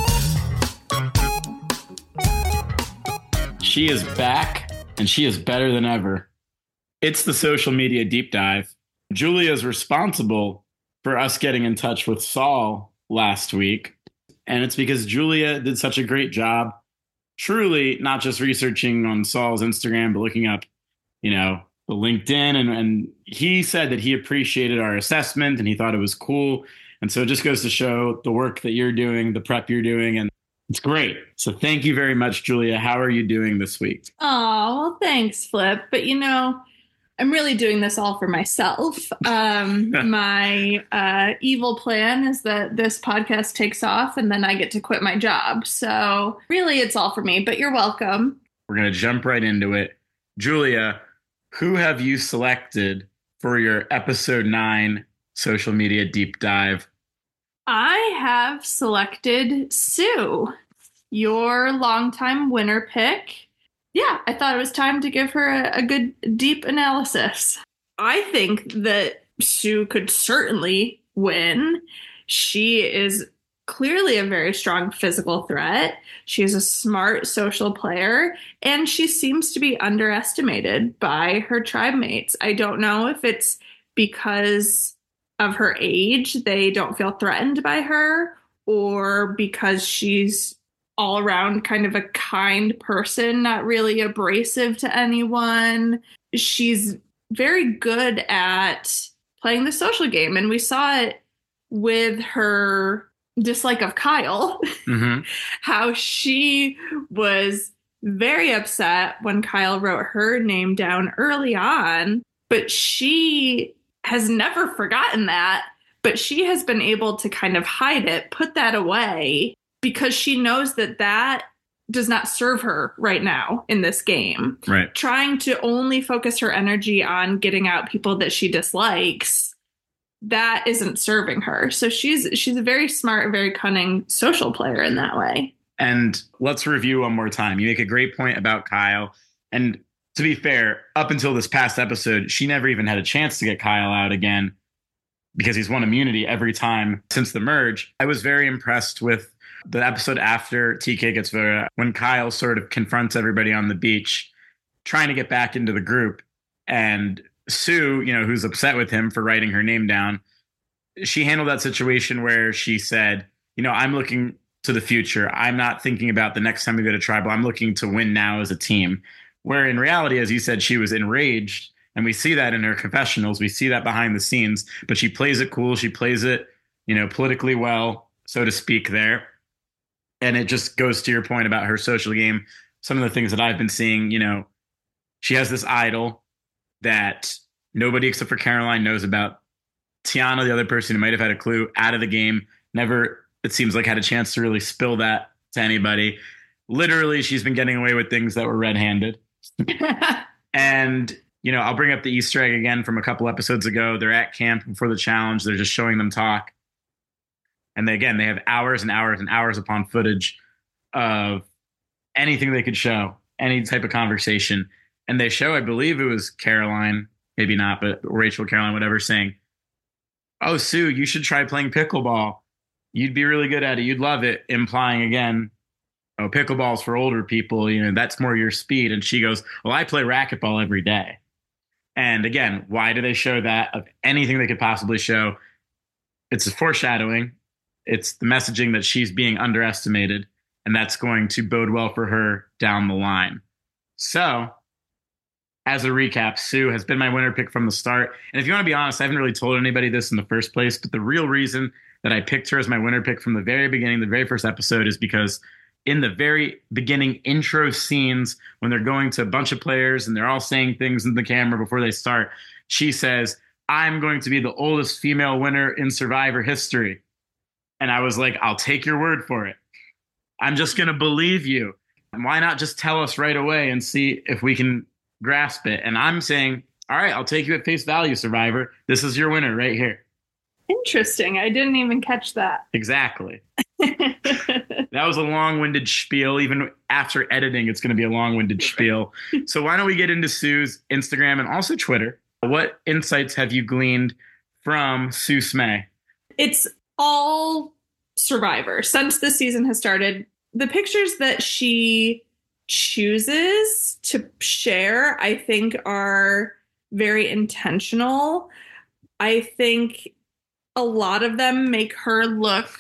She is back and she is better than ever. It's the social media deep dive. Julia is responsible for us getting in touch with Saul last week. And it's because Julia did such a great job, truly not just researching on Saul's Instagram, but looking up, you know, the LinkedIn. And, and he said that he appreciated our assessment and he thought it was cool. And so it just goes to show the work that you're doing, the prep you're doing, and it's great. So thank you very much, Julia. How are you doing this week? Oh, well, thanks, Flip. But, you know, I'm really doing this all for myself. Um, my uh, evil plan is that this podcast takes off and then I get to quit my job. So really, it's all for me, but you're welcome. We're going to jump right into it. Julia, who have you selected for your episode nine social media deep dive? I have selected Sue, your longtime winner pick. Yeah, I thought it was time to give her a, a good deep analysis. I think that Sue could certainly win. She is clearly a very strong physical threat. She is a smart social player, and she seems to be underestimated by her tribe mates. I don't know if it's because of her age, they don't feel threatened by her, or because she's all around kind of a kind person, not really abrasive to anyone. She's very good at playing the social game, and we saw it with her dislike of Kyle, mm-hmm. how she was very upset when Kyle wrote her name down early on, but she has never forgotten that, but she has been able to kind of hide it, put that away, because she knows that that does not serve her right now in this game. Right. Trying to only focus her energy on getting out people that she dislikes, that isn't serving her. So she's she's a very smart, very cunning social player in that way. And let's review one more time. You make a great point about Kyle. And to be fair, up until this past episode, she never even had a chance to get Kyle out again because he's won immunity every time since the merge. I was very impressed with the episode after T K gets voted out, when Kyle sort of confronts everybody on the beach, trying to get back into the group. And Sue, you know, who's upset with him for writing her name down, she handled that situation where she said, you know, I'm looking to the future. I'm not thinking about the next time we go to tribal. I'm looking to win now as a team. Where in reality, as you said, she was enraged. And we see that in her confessionals. We see that behind the scenes. But she plays it cool. She plays it, you know, politically well, so to speak there. And it just goes to your point about her social game. Some of the things that I've been seeing, you know, she has this idol that nobody except for Caroline knows about. Tiana, the other person who might have had a clue, out of the game, never, it seems like, had a chance to really spill that to anybody. Literally, she's been getting away with things that were red-handed. And you know, I'll bring up the Easter egg again from a couple episodes ago. They're at camp before the challenge. They're just showing them talk. And they, again, they have hours and hours and hours upon footage of anything they could show, any type of conversation. And they show, I believe it was Caroline, maybe not, but Rachel, Caroline, whatever, saying, "Oh, Sue, you should try playing pickleball. You'd be really good at it. You'd love it," implying again, "Oh, pickleball's for older people. You know, that's more your speed." And she goes, "Well, I play racquetball every day." And again, why do they show that of anything they could possibly show? It's a foreshadowing. It's the messaging that she's being underestimated, and that's going to bode well for her down the line. So, as a recap, Sue has been my winner pick from the start. And if you want to be honest, I haven't really told anybody this in the first place, but the real reason that I picked her as my winner pick from the very beginning, the very first episode, is because in the very beginning intro scenes, when they're going to a bunch of players and they're all saying things in the camera before they start, she says, "I'm going to be the oldest female winner in Survivor history." And I was like, I'll take your word for it. I'm just going to believe you. And why not just tell us right away and see if we can grasp it? And I'm saying, all right, I'll take you at face value, Survivor. This is your winner right here. Interesting. I didn't even catch that. Exactly. That was a long-winded spiel. Even after editing, it's going to be a long-winded spiel. So why don't we get into Sue's Instagram and also Twitter? What insights have you gleaned from Sue Smay? It's all Survivor. Since the season has started, the pictures that she chooses to share, I think, are very intentional. I think a lot of them make her look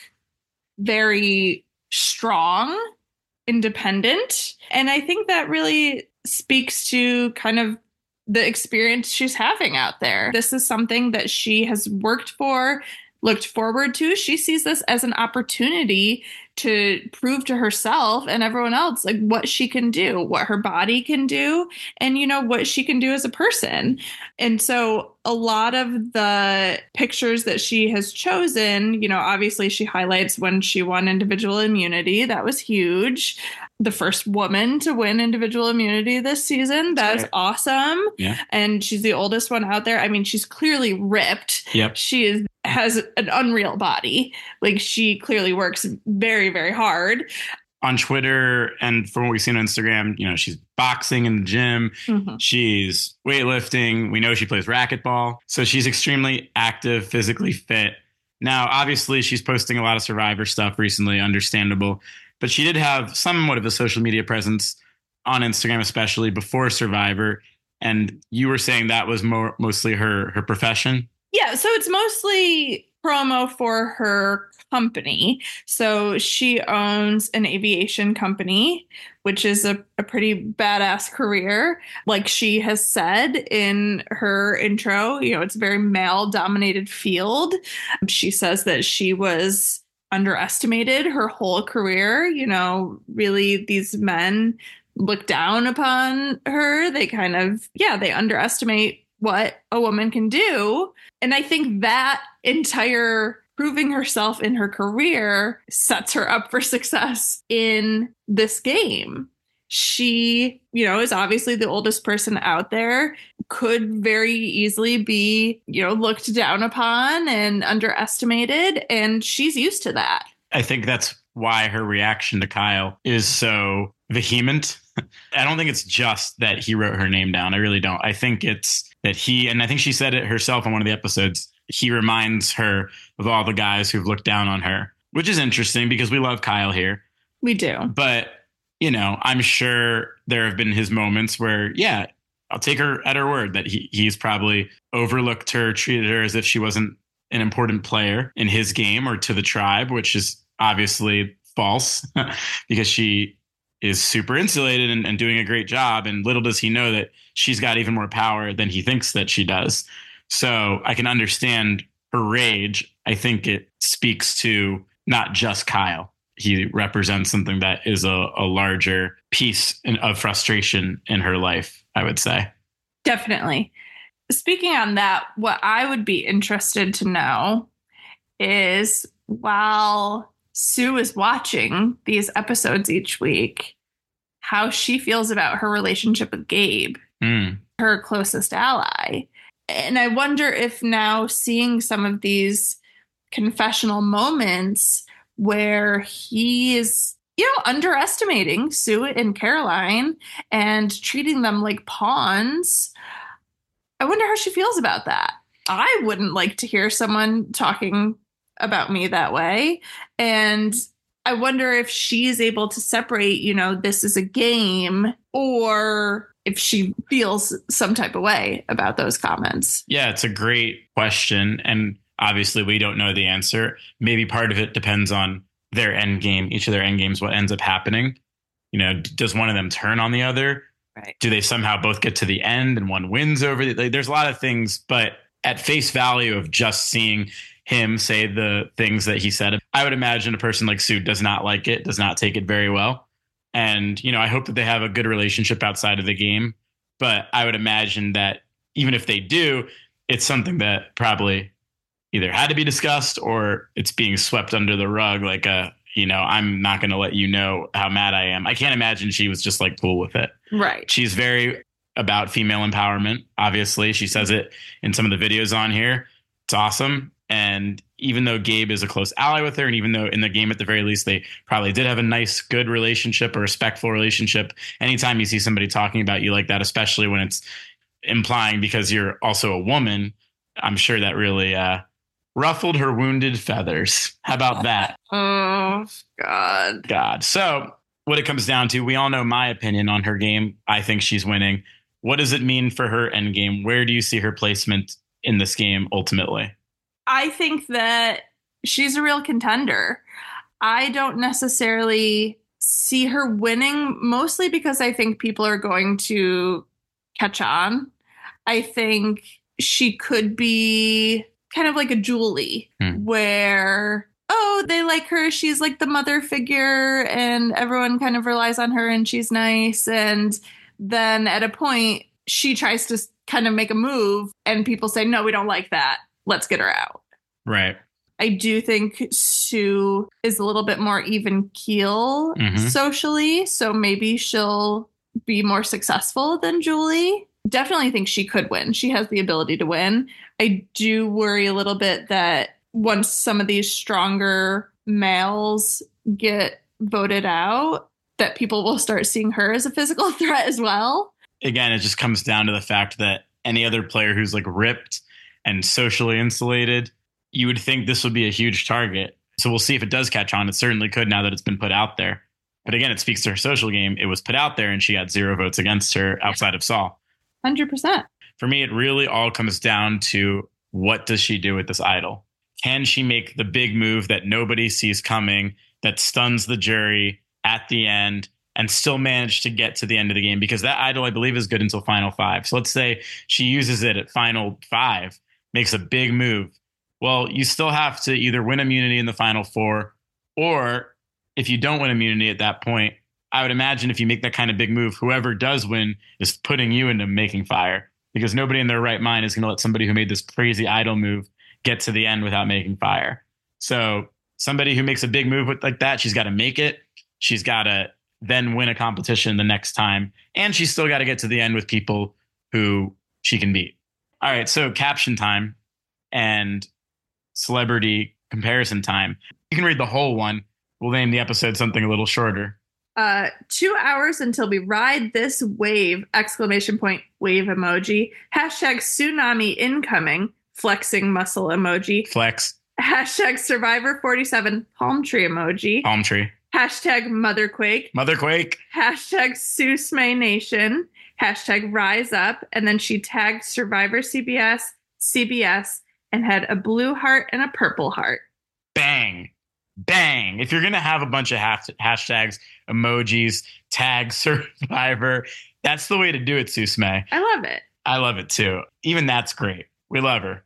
very strong, independent. And I think that really speaks to kind of the experience she's having out there. This is something that she has worked for, looked forward to. She sees this as an opportunity to prove to herself and everyone else like what she can do, what her body can do, and you know what she can do as a person. And so a lot of the pictures that she has chosen, you know, obviously she highlights when she won individual immunity. That was huge. The first woman to win individual immunity this season. That is awesome. Yeah. And she's the oldest one out there. I mean, she's clearly ripped. Yep. She is has an unreal body. Like she clearly works very, very hard. On Twitter and from what we've seen on Instagram, you know, she's boxing in the gym. Mm-hmm. She's weightlifting. We know she plays racquetball. So she's extremely active, physically fit. Now, obviously, she's posting a lot of Survivor stuff recently, understandable. But she did have somewhat of a social media presence on Instagram, especially before Survivor. And you were saying that was more mostly her her profession? Yeah, so it's mostly promo for her company. So she owns an aviation company, which is a, a pretty badass career. Like she has said in her intro, you know, it's a very male-dominated field. She says that she was underestimated her whole career. You know, really these men look down upon her. They kind of, yeah, they underestimate what a woman can do. And I think that entire proving herself in her career sets her up for success in this game. She, you know, is obviously the oldest person out there, could very easily be, you know, looked down upon and underestimated. And she's used to that. I think that's why her reaction to Kyle is so vehement. I don't think it's just that he wrote her name down. I really don't. I think it's that he, and I think she said it herself on one of the episodes, he reminds her of all the guys who've looked down on her, which is interesting because we love Kyle here. We do. But, you know, I'm sure there have been his moments where, yeah, I'll take her at her word that he he's probably overlooked her, treated her as if she wasn't an important player in his game or to the tribe, which is obviously false because she is super insulated and, and doing a great job. And little does he know that she's got even more power than he thinks that she does. So I can understand her rage. I think it speaks to not just Kyle. He represents something that is a, a larger piece in, of frustration in her life, I would say. Definitely. Speaking on that, what I would be interested to know is while Sue is watching these episodes each week, how she feels about her relationship with Gabe. Mm. her closest ally. And I wonder if now seeing some of these confessional moments where he is, you know, underestimating Sue and Caroline and treating them like pawns, I wonder how she feels about that. I wouldn't like to hear someone talking about me that way. And I wonder if she's able to separate, you know, this is a game, or if she feels some type of way about those comments. Yeah, it's a great question. And obviously we don't know the answer. Maybe part of it depends on their end game, each of their end games, what ends up happening. You know, does one of them turn on the other? Right. Do they somehow both get to the end and one wins over the, like, there's a lot of things, but at face value of just seeing him say the things that he said, I would imagine a person like Sue does not like it, does not take it very well. And, you know, I hope that they have a good relationship outside of the game. But I would imagine that even if they do, it's something that probably either had to be discussed or it's being swept under the rug. Like, a, you know, I'm not going to let you know how mad I am. I can't imagine she was just like cool with it. Right. She's very about female empowerment. Obviously, she says it in some of the videos on here. It's awesome. And even though Gabe is a close ally with her, and even though in the game at the very least they probably did have a nice, good relationship, a respectful relationship, anytime you see somebody talking about you like that, especially when it's implying because you're also a woman, I'm sure that really uh, ruffled her wounded feathers. How about that? Oh, God. God. So what it comes down to, we all know my opinion on her game. I think she's winning. What does it mean for her end game? Where do you see her placement in this game ultimately? I think that she's a real contender. I don't necessarily see her winning, mostly because I think people are going to catch on. I think she could be kind of like a Julie, hmm. where, oh, they like her. She's like the mother figure and everyone kind of relies on her and she's nice. And then at a point, she tries to kind of make a move and people say, no, we don't like that. Let's get her out. Right. I do think Sue is a little bit more even keel mm-hmm. socially, so maybe she'll be more successful than Julie. Definitely think she could win. She has the ability to win. I do worry a little bit that once some of these stronger males get voted out, that people will start seeing her as a physical threat as well. Again, it just comes down to the fact that any other player who's like ripped and socially insulated, you would think this would be a huge target. So we'll see if it does catch on. It certainly could now that it's been put out there. But again, it speaks to her social game. It was put out there and she got zero votes against her outside of Saul. one hundred percent. For me, it really all comes down to what does she do with this idol? Can she make the big move that nobody sees coming, that stuns the jury at the end, and still manage to get to the end of the game? Because that idol, I believe, is good until final five. So let's say she uses it at final five, makes a big move. Well, you still have to either win immunity in the final four, or if you don't win immunity at that point, I would imagine if you make that kind of big move, whoever does win is putting you into making fire, because nobody in their right mind is going to let somebody who made this crazy idol move get to the end without making fire. So somebody who makes a big move with like that, she's got to make it. She's got to then win a competition the next time. And she's still got to get to the end with people who she can beat. All right. So caption time and celebrity comparison time. You can read the whole one. We'll name the episode something a little shorter. Uh, two hours until we ride this wave, exclamation point, wave emoji. Hashtag tsunami incoming, flexing muscle emoji. Flex. Hashtag survivor forty-seven, palm tree emoji. Palm tree. Hashtag motherquake. Motherquake. Hashtag Susmay Nation. Hashtag rise up. And then she tagged Survivor C B S, C B S, and had a blue heart and a purple heart. Bang. Bang. If you're going to have a bunch of hash- hashtags, emojis, tag Survivor, that's the way to do it, Susmay. I love it. I love it too. Even that's great. We love her.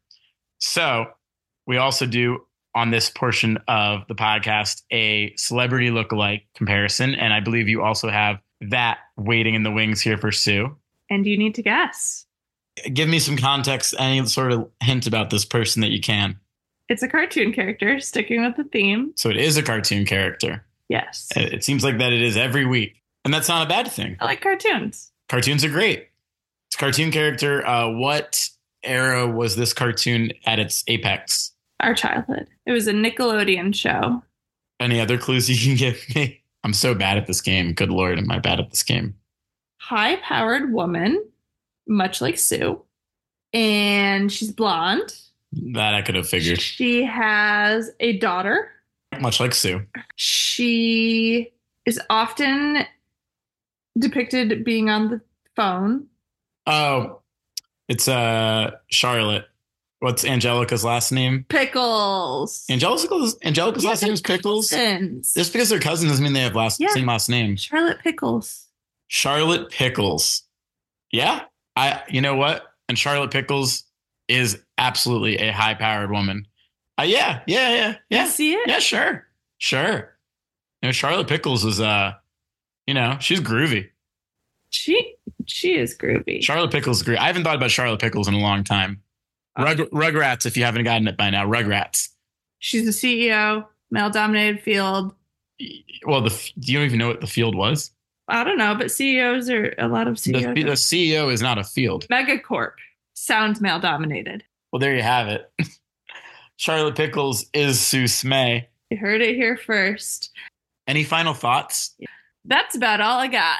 So we also do on this portion of the podcast a celebrity lookalike comparison. And I believe you also have that waiting in the wings here for Sue. And you need to guess. Give me some context, any sort of hint about this person that you can. It's a cartoon character, sticking with the theme. So it is a cartoon character. Yes. It seems like that it is every week. And that's not a bad thing. I like cartoons. Cartoons are great. It's a cartoon character. Uh, what era was this cartoon at its apex? Our childhood. It was a Nickelodeon show. Any other clues you can give me? I'm so bad at this game. Good Lord, am I bad at this game? High-powered woman, much like Sue. And she's blonde. That I could have figured. She has a daughter. Much like Sue. She is often depicted being on the phone. Oh, it's uh Charlotte. What's Angelica's last name? Pickles. Angelica's Angelica's Yeah, last name is Pickles. Cousins. Just because they're cousins doesn't mean they have last Yeah. same last name. Charlotte Pickles. Charlotte Pickles. Yeah, I. You know what? And Charlotte Pickles is absolutely a high-powered woman. Uh, yeah, yeah, yeah, yeah. You see it? Yeah, sure, sure. You know, Charlotte Pickles is uh, you know, she's groovy. She she is groovy. Charlotte Pickles is groovy. I haven't thought about Charlotte Pickles in a long time. Rug, Rugrats, if you haven't gotten it by now, Rugrats. She's the C E O, male-dominated field. Well, the do you even know what the field was? I don't know, but C E Os are a lot of C E Os. The, the C E O is not a field. Megacorp sounds male-dominated. Well, there you have it. Charlotte Pickles is Sue Smay. You heard it here first. Any final thoughts? That's about all I got.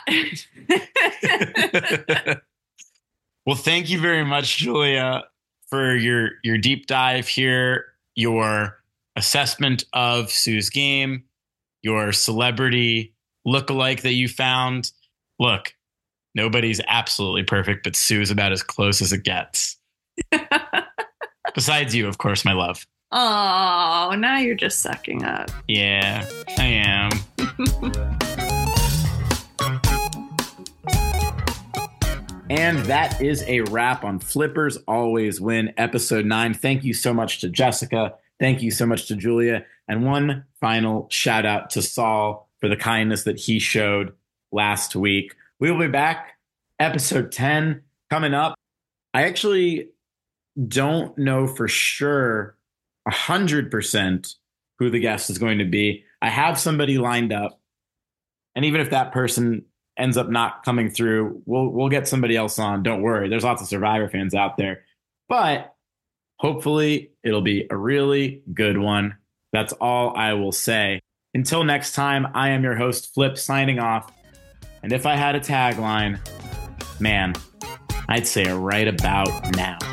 Well, thank you very much, Julia, for your your deep dive here, your assessment of Sue's game, your celebrity lookalike that you found. Look, nobody's absolutely perfect, but Sue is about as close as it gets. Besides you, of course, my love. Oh, now you're just sucking up. Yeah, I am. And that is a wrap on Flippers Always Win, episode nine. Thank you so much to Jessica. Thank you so much to Julia. And one final shout out to Saul for the kindness that he showed last week. We will be back. Episode ten coming up. I actually don't know for sure one hundred percent who the guest is going to be. I have somebody lined up. And even if that person ends up not coming through, we'll we'll get somebody else on. Don't worry. There's lots of Survivor fans out there. But hopefully it'll be a really good one. That's all I will say. Until next time, I am your host, Flip, signing off. And if I had a tagline, man, I'd say it right about now.